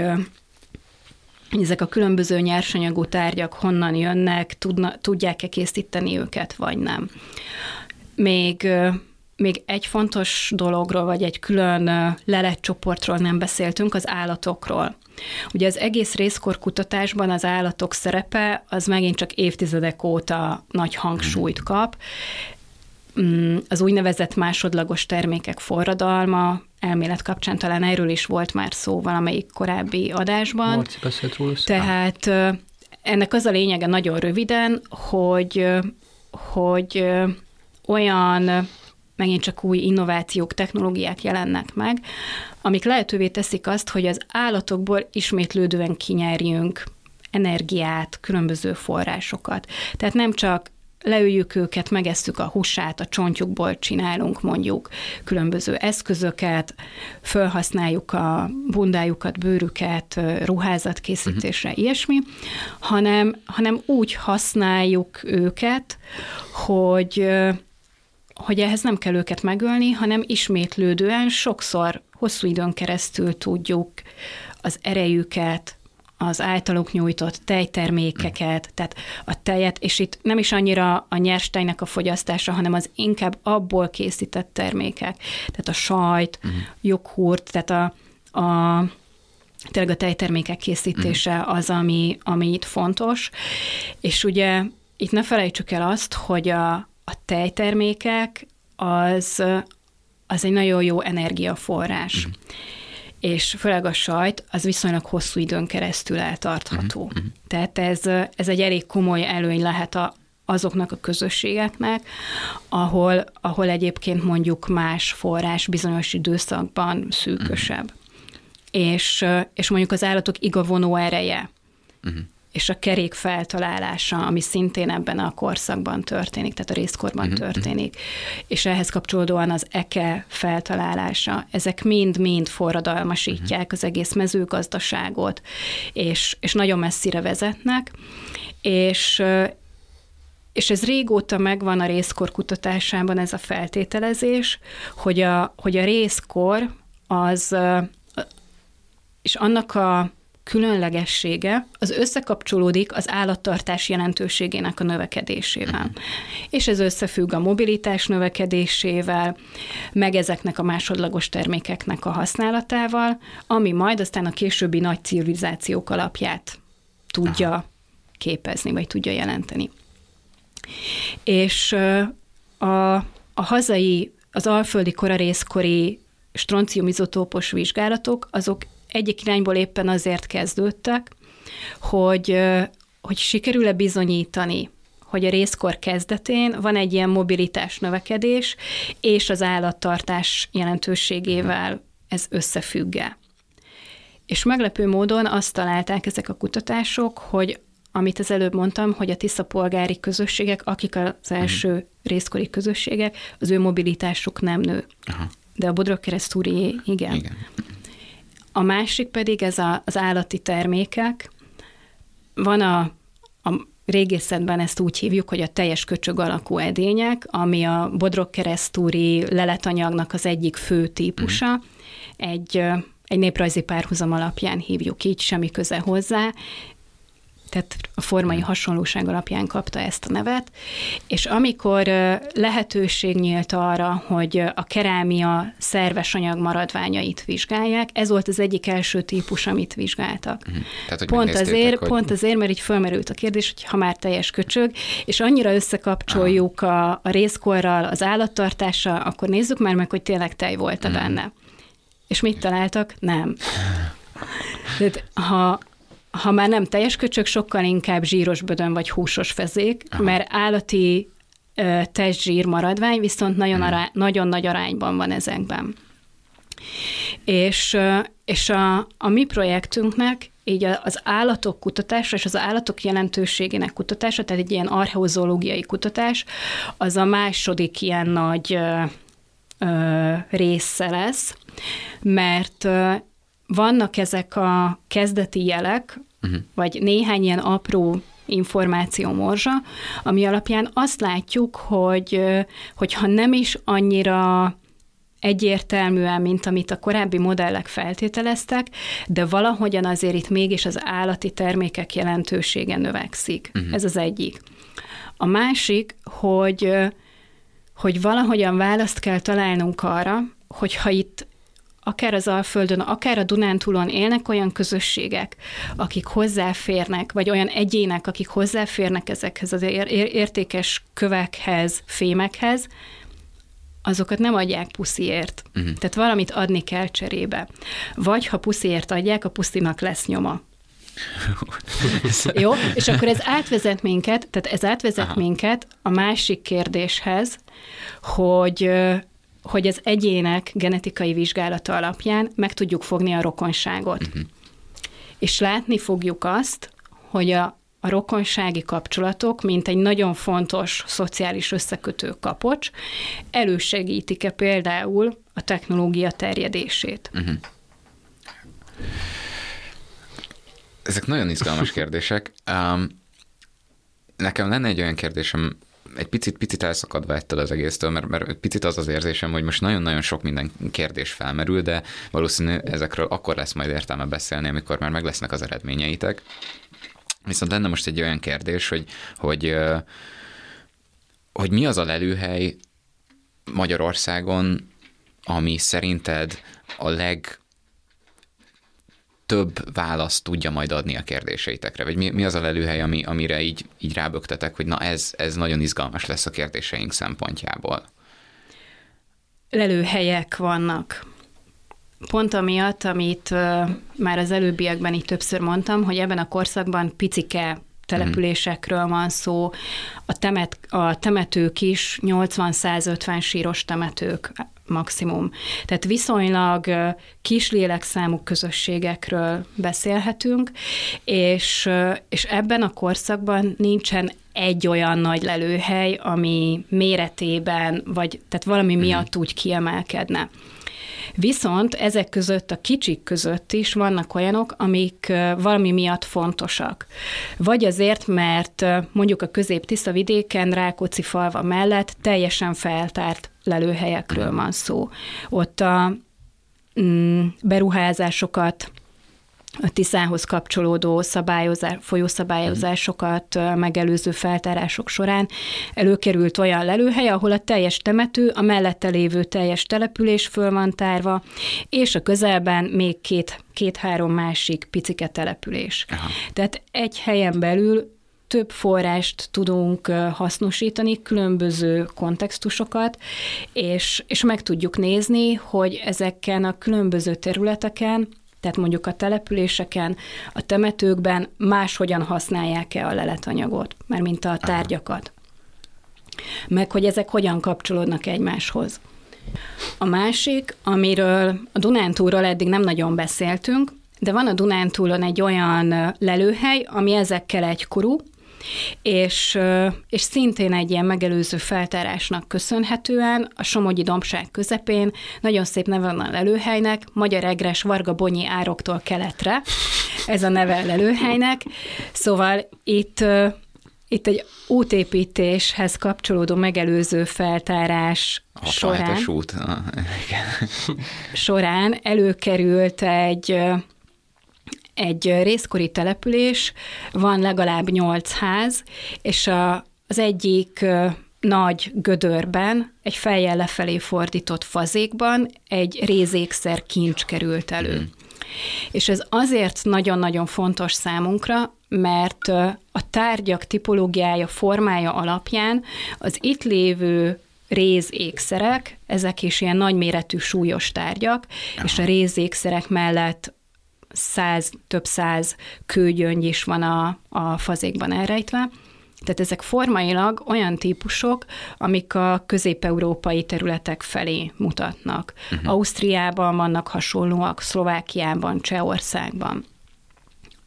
ezek a különböző nyersanyagú tárgyak honnan jönnek, tudna, tudják-e készíteni őket, vagy nem. Még, még egy fontos dologról, vagy egy külön leletcsoportról nem beszéltünk, az állatokról. Ugye az egész részkor kutatásban az állatok szerepe az megint csak évtizedek óta nagy hangsúlyt kap. Az úgynevezett másodlagos termékek forradalma, elmélet kapcsán talán erről is volt már szó valamelyik korábbi adásban. Marci beszélt róla. Tehát ennek az a lényege nagyon röviden, hogy, hogy olyan megint csak új innovációk, technológiák jelennek meg, amik lehetővé teszik azt, hogy az állatokból ismétlődően kinyerjünk energiát, különböző forrásokat. Tehát nem csak leüljük őket, megesszük a húsát, a csontjukból csinálunk mondjuk különböző eszközöket, felhasználjuk a bundájukat, bőrüket, ruházatkészítésre, uh-huh. ilyesmi, hanem, hanem úgy használjuk őket, hogy, hogy ehhez nem kell őket megölni, hanem ismétlődően sokszor hosszú időn keresztül tudjuk az erejüket, az általuk nyújtott tejtermékeket, tehát a tejet, és itt nem is annyira a nyers tejnek a fogyasztása, hanem az inkább abból készített termékek, tehát a sajt, uh-huh. joghurt, tehát a, a, tényleg a tejtermékek készítése uh-huh. az, ami, ami itt fontos, és ugye itt ne felejtsük el azt, hogy a, a tejtermékek az, az egy nagyon jó energiaforrás. Uh-huh. És főleg a sajt, az viszonylag hosszú időn keresztül eltartható. Uh-huh. Tehát ez, ez egy elég komoly előny lehet a, azoknak a közösségeknek, ahol, ahol egyébként mondjuk más forrás bizonyos időszakban szűkösebb. Uh-huh. És, és mondjuk az állatok igavonó ereje, uh-huh. és a kerék feltalálása, ami szintén ebben a korszakban történik, tehát a részkorban uh-huh. történik, és ehhez kapcsolódóan az eke feltalálása, ezek mind-mind forradalmasítják uh-huh. az egész mezőgazdaságot, és, és nagyon messzire vezetnek, és, és ez régóta megvan a részkor kutatásában ez a feltételezés, hogy a, hogy a részkor az, és annak a különlegessége az összekapcsolódik az állattartás jelentőségének a növekedésével. Uh-huh. És ez összefügg a mobilitás növekedésével, meg ezeknek a másodlagos termékeknek a használatával, ami majd aztán a későbbi nagy civilizációk alapját tudja Aha. képezni, vagy tudja jelenteni. És a, a hazai, az alföldi korarészkori stronciumizotópos vizsgálatok, azok egyik irányból éppen azért kezdődtek, hogy, hogy sikerül-e bizonyítani, hogy a részkor kezdetén van egy ilyen mobilitás növekedés, és az állattartás jelentőségével ez összefügg-e. És meglepő módon azt találták ezek a kutatások, hogy amit az előbb mondtam, hogy a tiszapolgári közösségek, akik az első uh-huh. részkori közösségek, az ő mobilitásuk nem nő. Uh-huh. De a bodrogkeresztúrié igen. igen. A másik pedig ez a, az állati termékek. Van a, a régészetben ezt úgy hívjuk, hogy a teljes köcsög alakú edények, ami a bodrogkeresztúri leletanyagnak az egyik fő típusa. Mm. Egy, egy néprajzi párhuzam alapján hívjuk így, semmi köze hozzá. Tehát a formai hasonlóság alapján kapta ezt a nevet, és amikor lehetőség nyílt arra, hogy a kerámia szerves anyag maradványait vizsgálják, ez volt az egyik első típus, amit vizsgáltak. Uh-huh. Tehát, pont, azért, hogy... pont azért, mert így fölmerült a kérdés, hogy ha már teljes köcsög, és annyira összekapcsoljuk a, a részkorral, az állattartással, akkor nézzük már meg, hogy tényleg tej volt-e uh-huh. benne. És mit találtak? Nem. Tehát, ha Ha már nem teljes köcsög, sokkal inkább zsíros bödön vagy húsos fezék, Aha. mert állati ö, testzsír maradvány viszont nagyon, hmm. arány, nagyon nagy arányban van ezekben. És, ö, és a, a mi projektünknek így az állatok kutatása és az állatok jelentőségének kutatása, tehát egy ilyen archeozológiai kutatás, az a második ilyen nagy ö, ö, része lesz, mert ö, vannak ezek a kezdeti jelek, uh-huh. vagy néhány ilyen apró információ morzsa, ami alapján azt látjuk, hogy hogyha nem is annyira egyértelműen, mint amit a korábbi modellek feltételeztek, de valahogyan azért itt mégis az állati termékek jelentősége növekszik. Uh-huh. Ez az egyik. A másik, hogy, hogy valahogyan választ kell találnunk arra, hogyha itt akár az Alföldön, akár a Dunántúlon élnek olyan közösségek, akik hozzáférnek, vagy olyan egyének, akik hozzáférnek ezekhez az értékes kövekhez, fémekhez, azokat nem adják pusziért. Uh-huh. Tehát valamit adni kell cserébe. Vagy ha pusziért adják, a puszinak lesz nyoma. Jó? És akkor ez átvezet minket, tehát ez átvezet Aha. minket a másik kérdéshez, hogy hogy az egyének genetikai vizsgálata alapján meg tudjuk fogni a rokonságot. Uh-huh. És látni fogjuk azt, hogy a, a rokonsági kapcsolatok, mint egy nagyon fontos szociális összekötő kapocs, elősegítik-e például a technológia terjedését. Uh-huh. Ezek nagyon izgalmas kérdések. Um, nekem lenne egy olyan kérdésem, egy picit, picit elszakadva ettől az egésztől, mert, mert picit az az érzésem, hogy most nagyon-nagyon sok minden kérdés felmerül, de valószínű ezekről akkor lesz majd értelme beszélni, amikor már meg lesznek az eredményeitek. Viszont lenne most egy olyan kérdés, hogy, hogy, hogy mi az a lelőhely Magyarországon, ami szerinted a leg több választ tudja majd adni a kérdéseitekre? Vagy mi, mi az a lelőhely, ami, amire így, így ráböktetek, hogy na ez, ez nagyon izgalmas lesz a kérdéseink szempontjából? Lelőhelyek vannak. Pont amiatt, amit uh, már az előbbiekben így többször mondtam, hogy ebben a korszakban picike településekről van szó, a, temet, a temetők is nyolcvan-százötven síros temetők maximum. Tehát viszonylag kis lélekszámú közösségekről beszélhetünk, és, és ebben a korszakban nincsen egy olyan nagy lelőhely, ami méretében, vagy tehát valami miatt úgy kiemelkedne. Viszont ezek között, a kicsik között is vannak olyanok, amik valami miatt fontosak. Vagy azért, mert mondjuk a Közép-Tisza vidéken, Rákóczi falva mellett teljesen feltárt lelőhelyekről van szó. Ott a mm, beruházásokat, a Tiszához kapcsolódó szabályozás, folyószabályozásokat megelőző feltárások során előkerült olyan lelőhely, ahol a teljes temető, a mellette lévő teljes település föl van tárva, és a közelben még két, két-három másik picike település. Aha. Tehát egy helyen belül több forrást tudunk hasznosítani, különböző kontextusokat, és, és meg tudjuk nézni, hogy ezeken a különböző területeken, tehát mondjuk a településeken, a temetőkben máshogyan használják-e a leletanyagot, mert mint a tárgyakat. Meg hogy ezek hogyan kapcsolódnak egymáshoz. A másik, amiről a Dunántúlról eddig nem nagyon beszéltünk, de van a Dunántúlon egy olyan lelőhely, ami ezekkel egykorú, és, és szintén egy ilyen megelőző feltárásnak köszönhetően a Somogyi dombság közepén nagyon szép neve van a lelőhelynek, Magyar Egres Varga-Bonyi ároktól keletre, ez a neve a lelőhelynek, szóval itt, itt egy útépítéshez kapcsolódó megelőző feltárás során, út. során előkerült egy egy részkori település, van legalább nyolc ház, és a, az egyik nagy gödörben, egy fejjel lefelé fordított fazékban egy rézékszer kincs került elő. Mm. És ez azért nagyon-nagyon fontos számunkra, mert a tárgyak tipológiája, formája alapján az itt lévő rézékszerek, ezek is ilyen nagyméretű súlyos tárgyak, Aha. és a rézékszerek mellett száz, több száz kőgyöngy is van a, a fazékban elrejtve. Tehát ezek formailag olyan típusok, amik a közép-európai területek felé mutatnak. Uh-huh. Ausztriában vannak hasonlóak, Szlovákiában, Csehországban.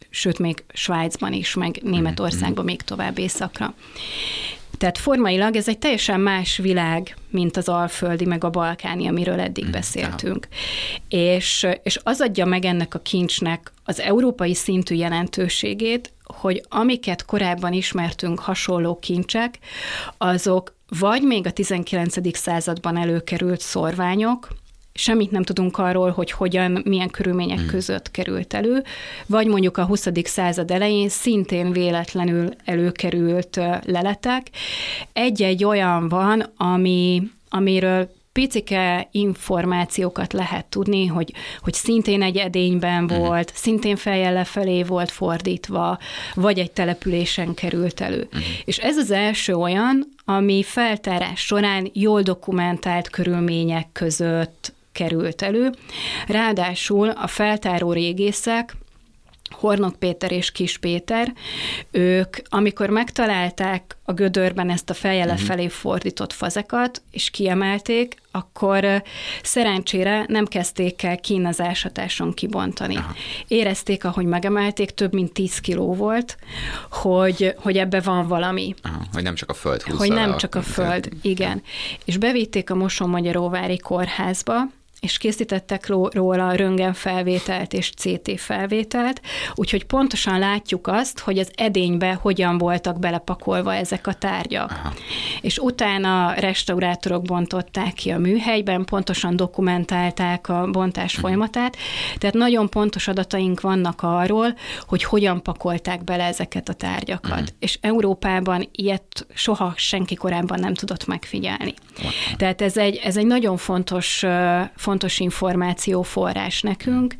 sőt még Svájcban is, meg Németországban még tovább északra. Tehát formailag ez egy teljesen más világ, mint az alföldi, meg a balkáni, amiről eddig mm, beszéltünk. És, és az adja meg ennek a kincsnek az európai szintű jelentőségét, hogy amiket korábban ismertünk hasonló kincsek, azok vagy még a tizenkilencedik században előkerült szorványok, semmit nem tudunk arról, hogy hogyan, milyen körülmények között került elő, vagy mondjuk a huszadik század elején szintén véletlenül előkerült leletek. Egy-egy olyan van, ami, amiről picike információkat lehet tudni, hogy, hogy szintén egy edényben volt, szintén fejjel lefelé volt fordítva, vagy egy településen került elő. Uh-huh. És ez az első olyan, ami feltárás során jól dokumentált körülmények között került elő. Ráadásul a feltáró régészek, Hornok Péter és Kis Péter, ők, amikor megtalálták a gödörben ezt a fejjel lefelé fordított fazekat, és kiemelték, akkor szerencsére nem kezdték el kínazás hatáson kibontani. Aha. Érezték, ahogy megemelték, több mint tíz kiló volt, hogy, hogy ebbe van valami. Aha, hogy nem csak a föld húzza. Hogy nem csak a föld, igen. És bevitték a Mosonmagyaróvári kórházba, és készítettek róla röntgenfelvételt és cé té felvételt, úgyhogy pontosan látjuk azt, hogy az edénybe hogyan voltak belepakolva ezek a tárgyak. Aha. És utána restaurátorok bontották ki a műhelyben, pontosan dokumentálták a bontás uh-huh. folyamatát, tehát nagyon pontos adataink vannak arról, hogy hogyan pakolták bele ezeket a tárgyakat. Uh-huh. És Európában ilyet soha senki korábban nem tudott megfigyelni. Uh-huh. Tehát ez egy, ez egy nagyon fontos fontos információforrás nekünk,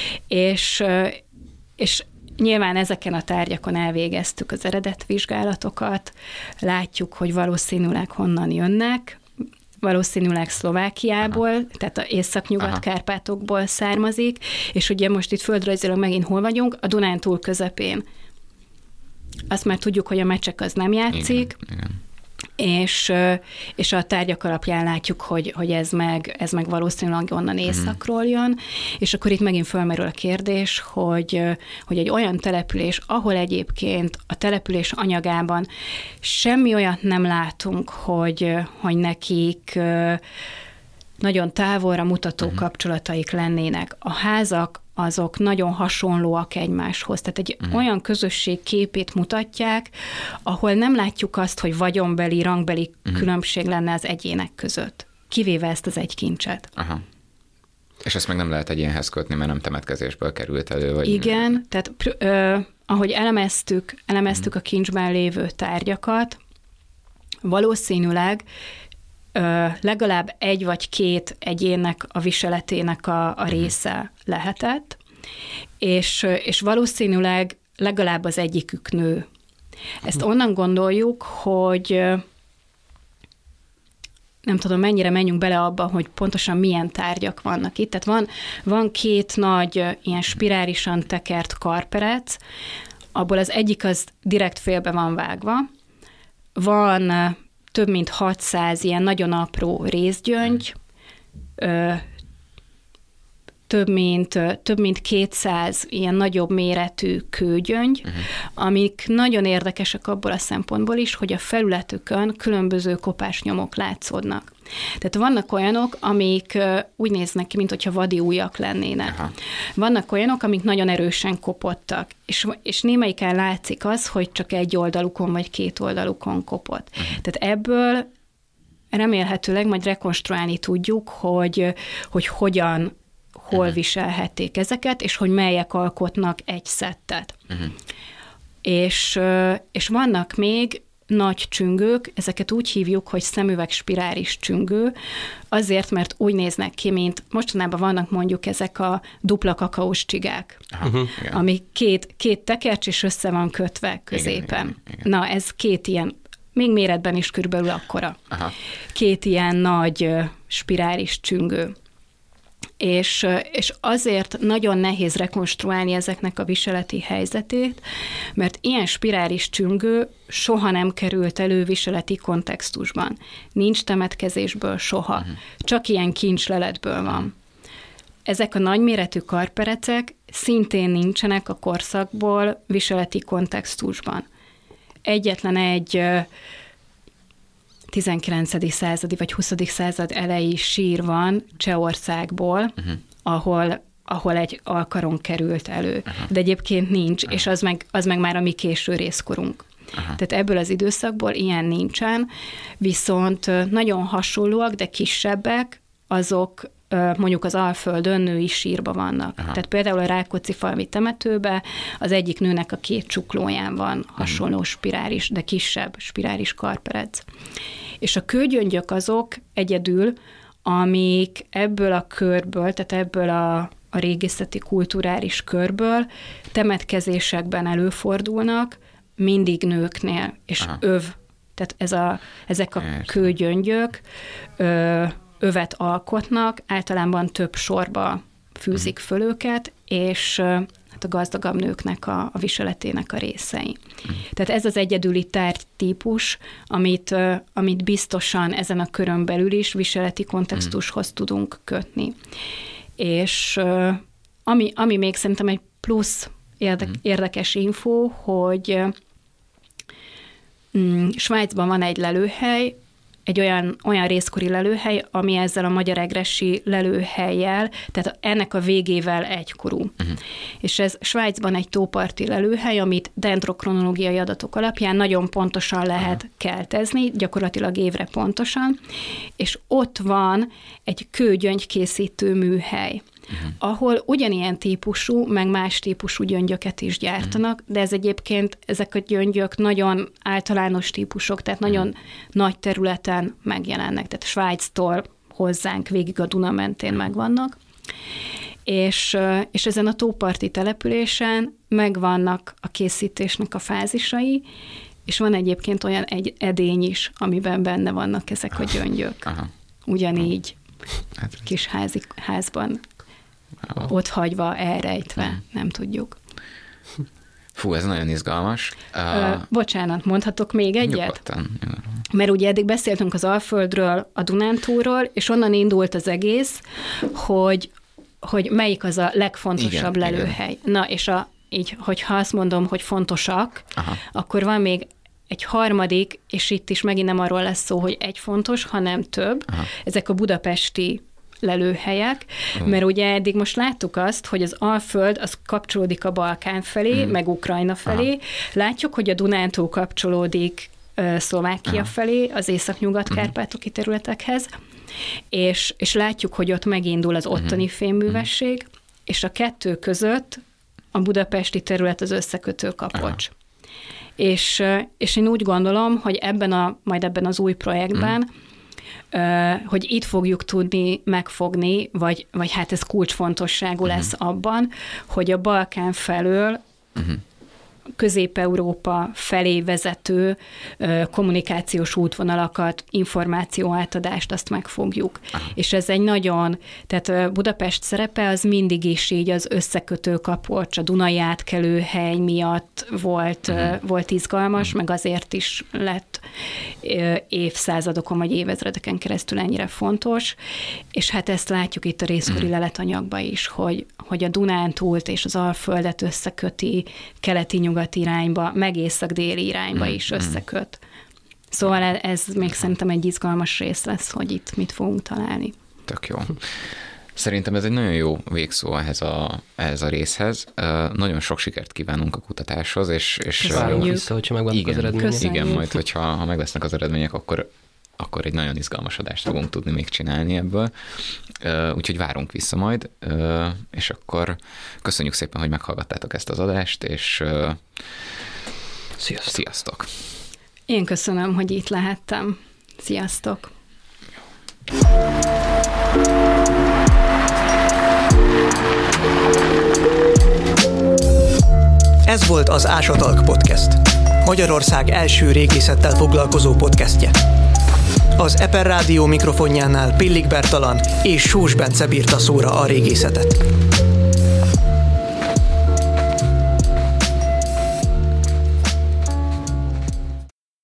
és, és nyilván ezeken a tárgyakon elvégeztük az eredetvizsgálatokat, látjuk, hogy valószínűleg honnan jönnek, valószínűleg Szlovákiából, aha. tehát a Észak-Nyugat-Kárpátokból származik, és ugye most itt földrajzilag megint hol vagyunk? A Dunántúl közepén. Azt már tudjuk, hogy a Mecsek az nem játszik, igen, igen. És, és a tárgyak alapján látjuk, hogy, hogy ez, meg, ez meg valószínűleg onnan északról jön, és akkor itt megint fölmerül a kérdés, hogy, hogy egy olyan település, ahol egyébként a település anyagában semmi olyat nem látunk, hogy, hogy nekik nagyon távolra mutató uh-huh. kapcsolataik lennének. A házak azok nagyon hasonlóak egymáshoz. Tehát egy uh-huh. olyan közösség képét mutatják, ahol nem látjuk azt, hogy vagyonbeli, rangbeli uh-huh. különbség lenne az egyének között. Kivéve ezt az egy kincset. Aha. És ezt meg nem lehet egyénhez kötni, mert nem temetkezésből került elő? Vagy... Igen, tehát ö, ahogy elemeztük, elemeztük uh-huh. a kincsben lévő tárgyakat, valószínűleg Ö, legalább egy vagy két egyénnek a viseletének a, a része lehetett, és, és valószínűleg legalább az egyikük nő. Ezt onnan gondoljuk, hogy nem tudom, mennyire menjünk bele abba, hogy pontosan milyen tárgyak vannak itt. Tehát van, van két nagy ilyen spirálisan tekert karperec, abból az egyik az direkt félbe van vágva, van több mint hatszáz ilyen nagyon apró részgyöngy, több mint, több mint kétszáz ilyen nagyobb méretű kőgyöngy, uh-huh. amik nagyon érdekesek abból a szempontból is, hogy a felületükön különböző kopásnyomok látszódnak. Tehát vannak olyanok, amik úgy néznek ki, mint hogyha vadi ujjak lennének. Aha. Vannak olyanok, amik nagyon erősen kopottak, és, és némelyiken látszik az, hogy csak egy oldalukon vagy két oldalukon kopott. Uh-huh. Tehát ebből remélhetőleg majd rekonstruálni tudjuk, hogy, hogy hogyan, hol uh-huh. viselhették ezeket, és hogy melyek alkotnak egy szettet. Uh-huh. És, és vannak még nagy csüngők, ezeket úgy hívjuk, hogy szemüveg spirális csüngő, azért, mert úgy néznek ki, mint mostanában vannak mondjuk ezek a dupla kakaós csigák, uh-huh. ami két, két tekercs is össze van kötve középen. Igen, igen, igen. Na, ez két ilyen, még méretben is körülbelül akkora. Aha. Két ilyen nagy spirális csüngő. És, és azért nagyon nehéz rekonstruálni ezeknek a viseleti helyzetét, mert ilyen spirális csüngő soha nem került elő viseleti kontextusban. Nincs temetkezésből soha, uh-huh. csak ilyen kincsleletből van. Ezek a nagyméretű karperecek szintén nincsenek a korszakból viseleti kontextusban. Egyetlen egy tizenkilencedik századi vagy huszadik század elejé sír van Csehországból, uh-huh. ahol, ahol egy alkaron került elő. Uh-huh. De egyébként nincs, uh-huh. és az meg, az meg már a mi késő részkorunk. Aha. Tehát ebből az időszakból ilyen nincsen, viszont nagyon hasonlóak, de kisebbek, azok mondjuk az Alföldön női sírba vannak. Aha. Tehát például a Rákóczi-falvi temetőbe az egyik nőnek a két csuklóján van hasonló spirális, de kisebb spirális karperec. És a kőgyöngyök azok egyedül, amik ebből a körből, tehát ebből a, a régészeti kulturális körből temetkezésekben előfordulnak, mindig nőknél, és Aha. öv, tehát ez a, ezek a Értem. kőgyöngyök ö, övet alkotnak, általában több sorba fűzik föl őket, és hát a gazdagabb nőknek a, a viseletének a részei. Tehát ez az egyedüli tárgytípus, amit, amit biztosan ezen a körön belül is viseleti kontextushoz tudunk kötni. És ami, ami még szerintem egy plusz érde, érdekes info, hogy mm, Svájcban van egy lelőhely, egy olyan, olyan részkori lelőhely, ami ezzel a magyar egressi lelőhellyel, tehát ennek a végével egykorú. Uh-huh. És ez Svájcban egy tóparti lelőhely, amit dendrokronológiai adatok alapján nagyon pontosan lehet uh-huh. keltezni, gyakorlatilag évre pontosan, és ott van egy kőgyöngykészítő műhely, Uh-huh. ahol ugyanilyen típusú, meg más típusú gyöngyöket is gyártanak, uh-huh. de ez egyébként, ezek a gyöngyök nagyon általános típusok, tehát uh-huh. nagyon nagy területen megjelennek, tehát Svájctól hozzánk végig a Duna mentén uh-huh. megvannak, és, és ezen a tóparti településen megvannak a készítésnek a fázisai, és van egyébként olyan egy edény is, amiben benne vannak ezek a gyöngyök. Uh-huh. Ugyanígy uh-huh. kis házi, házban Oh. ott hagyva, elrejtve, hmm. nem tudjuk. Fú, ez nagyon izgalmas. Uh, uh, bocsánat, mondhatok még egyet? Nyugodtan. Mert ugye eddig beszéltünk az Alföldről, a Dunántúlról, és onnan indult az egész, hogy, hogy melyik az a legfontosabb igen, lelőhely. Igen. Na, és a, így, hogyha azt mondom, hogy fontosak, Aha. akkor van még egy harmadik, és itt is megint nem arról lesz szó, hogy egy fontos, hanem több. Aha. Ezek a budapesti lelőhelyek, uh. mert ugye eddig most láttuk azt, hogy az Alföld az kapcsolódik a Balkán felé, uh. meg Ukrajna felé. Uh. Látjuk, hogy a Dunántúl kapcsolódik uh, Szlovákia uh. felé, az észak-nyugat-kárpátoki területekhez, és, és látjuk, hogy ott megindul az ottani uh. fémművesség, uh. és a kettő között a budapesti terület az összekötő kapocs. Uh. És, és én úgy gondolom, hogy ebben a, majd ebben az új projektben uh. hogy itt fogjuk tudni megfogni, vagy, vagy hát ez kulcsfontosságú uh-huh. lesz abban, hogy a Balkán felől uh-huh. Közép-Európa felé vezető kommunikációs útvonalakat, információátadást, azt megfogjuk. Aha. És ez egy nagyon, tehát Budapest szerepe az mindig is így az összekötő kapocs, a Dunai átkelőhely miatt volt, uh-huh. volt izgalmas, uh-huh. meg azért is lett évszázadokon vagy évezredeken keresztül ennyire fontos, és hát ezt látjuk itt a részkori uh-huh. leletanyagban is, hogy, hogy a Dunántúlt és az Alföldet összeköti keleti nyugati irányba, meg észak-déli irányba is összeköt. Szóval ez még szerintem egy izgalmas rész lesz, hogy itt mit fogunk találni. Tök jó. Szerintem ez egy nagyon jó végszó ehhez a, ehhez a részhez. Uh, nagyon sok sikert kívánunk a kutatáshoz, és... és várjunk vissza, hogyha megvannak az eredmények. Köszönjük. Igen, majd, hogyha ha meg lesznek az eredmények, akkor, akkor egy nagyon izgalmas adást fogunk tudni még csinálni ebből. Uh, úgyhogy várunk vissza majd, uh, és akkor köszönjük szépen, hogy meghallgattátok ezt az adást, és uh, sziasztok. sziasztok! Én köszönöm, hogy itt lehettem. Sziasztok! Ez volt az Ásatalk Podcast, Magyarország első régészettel foglalkozó podcastje. Az Eper Rádió mikrofonjánál Pillik Bertalan és Sós Bence bírta szóra a régészetet.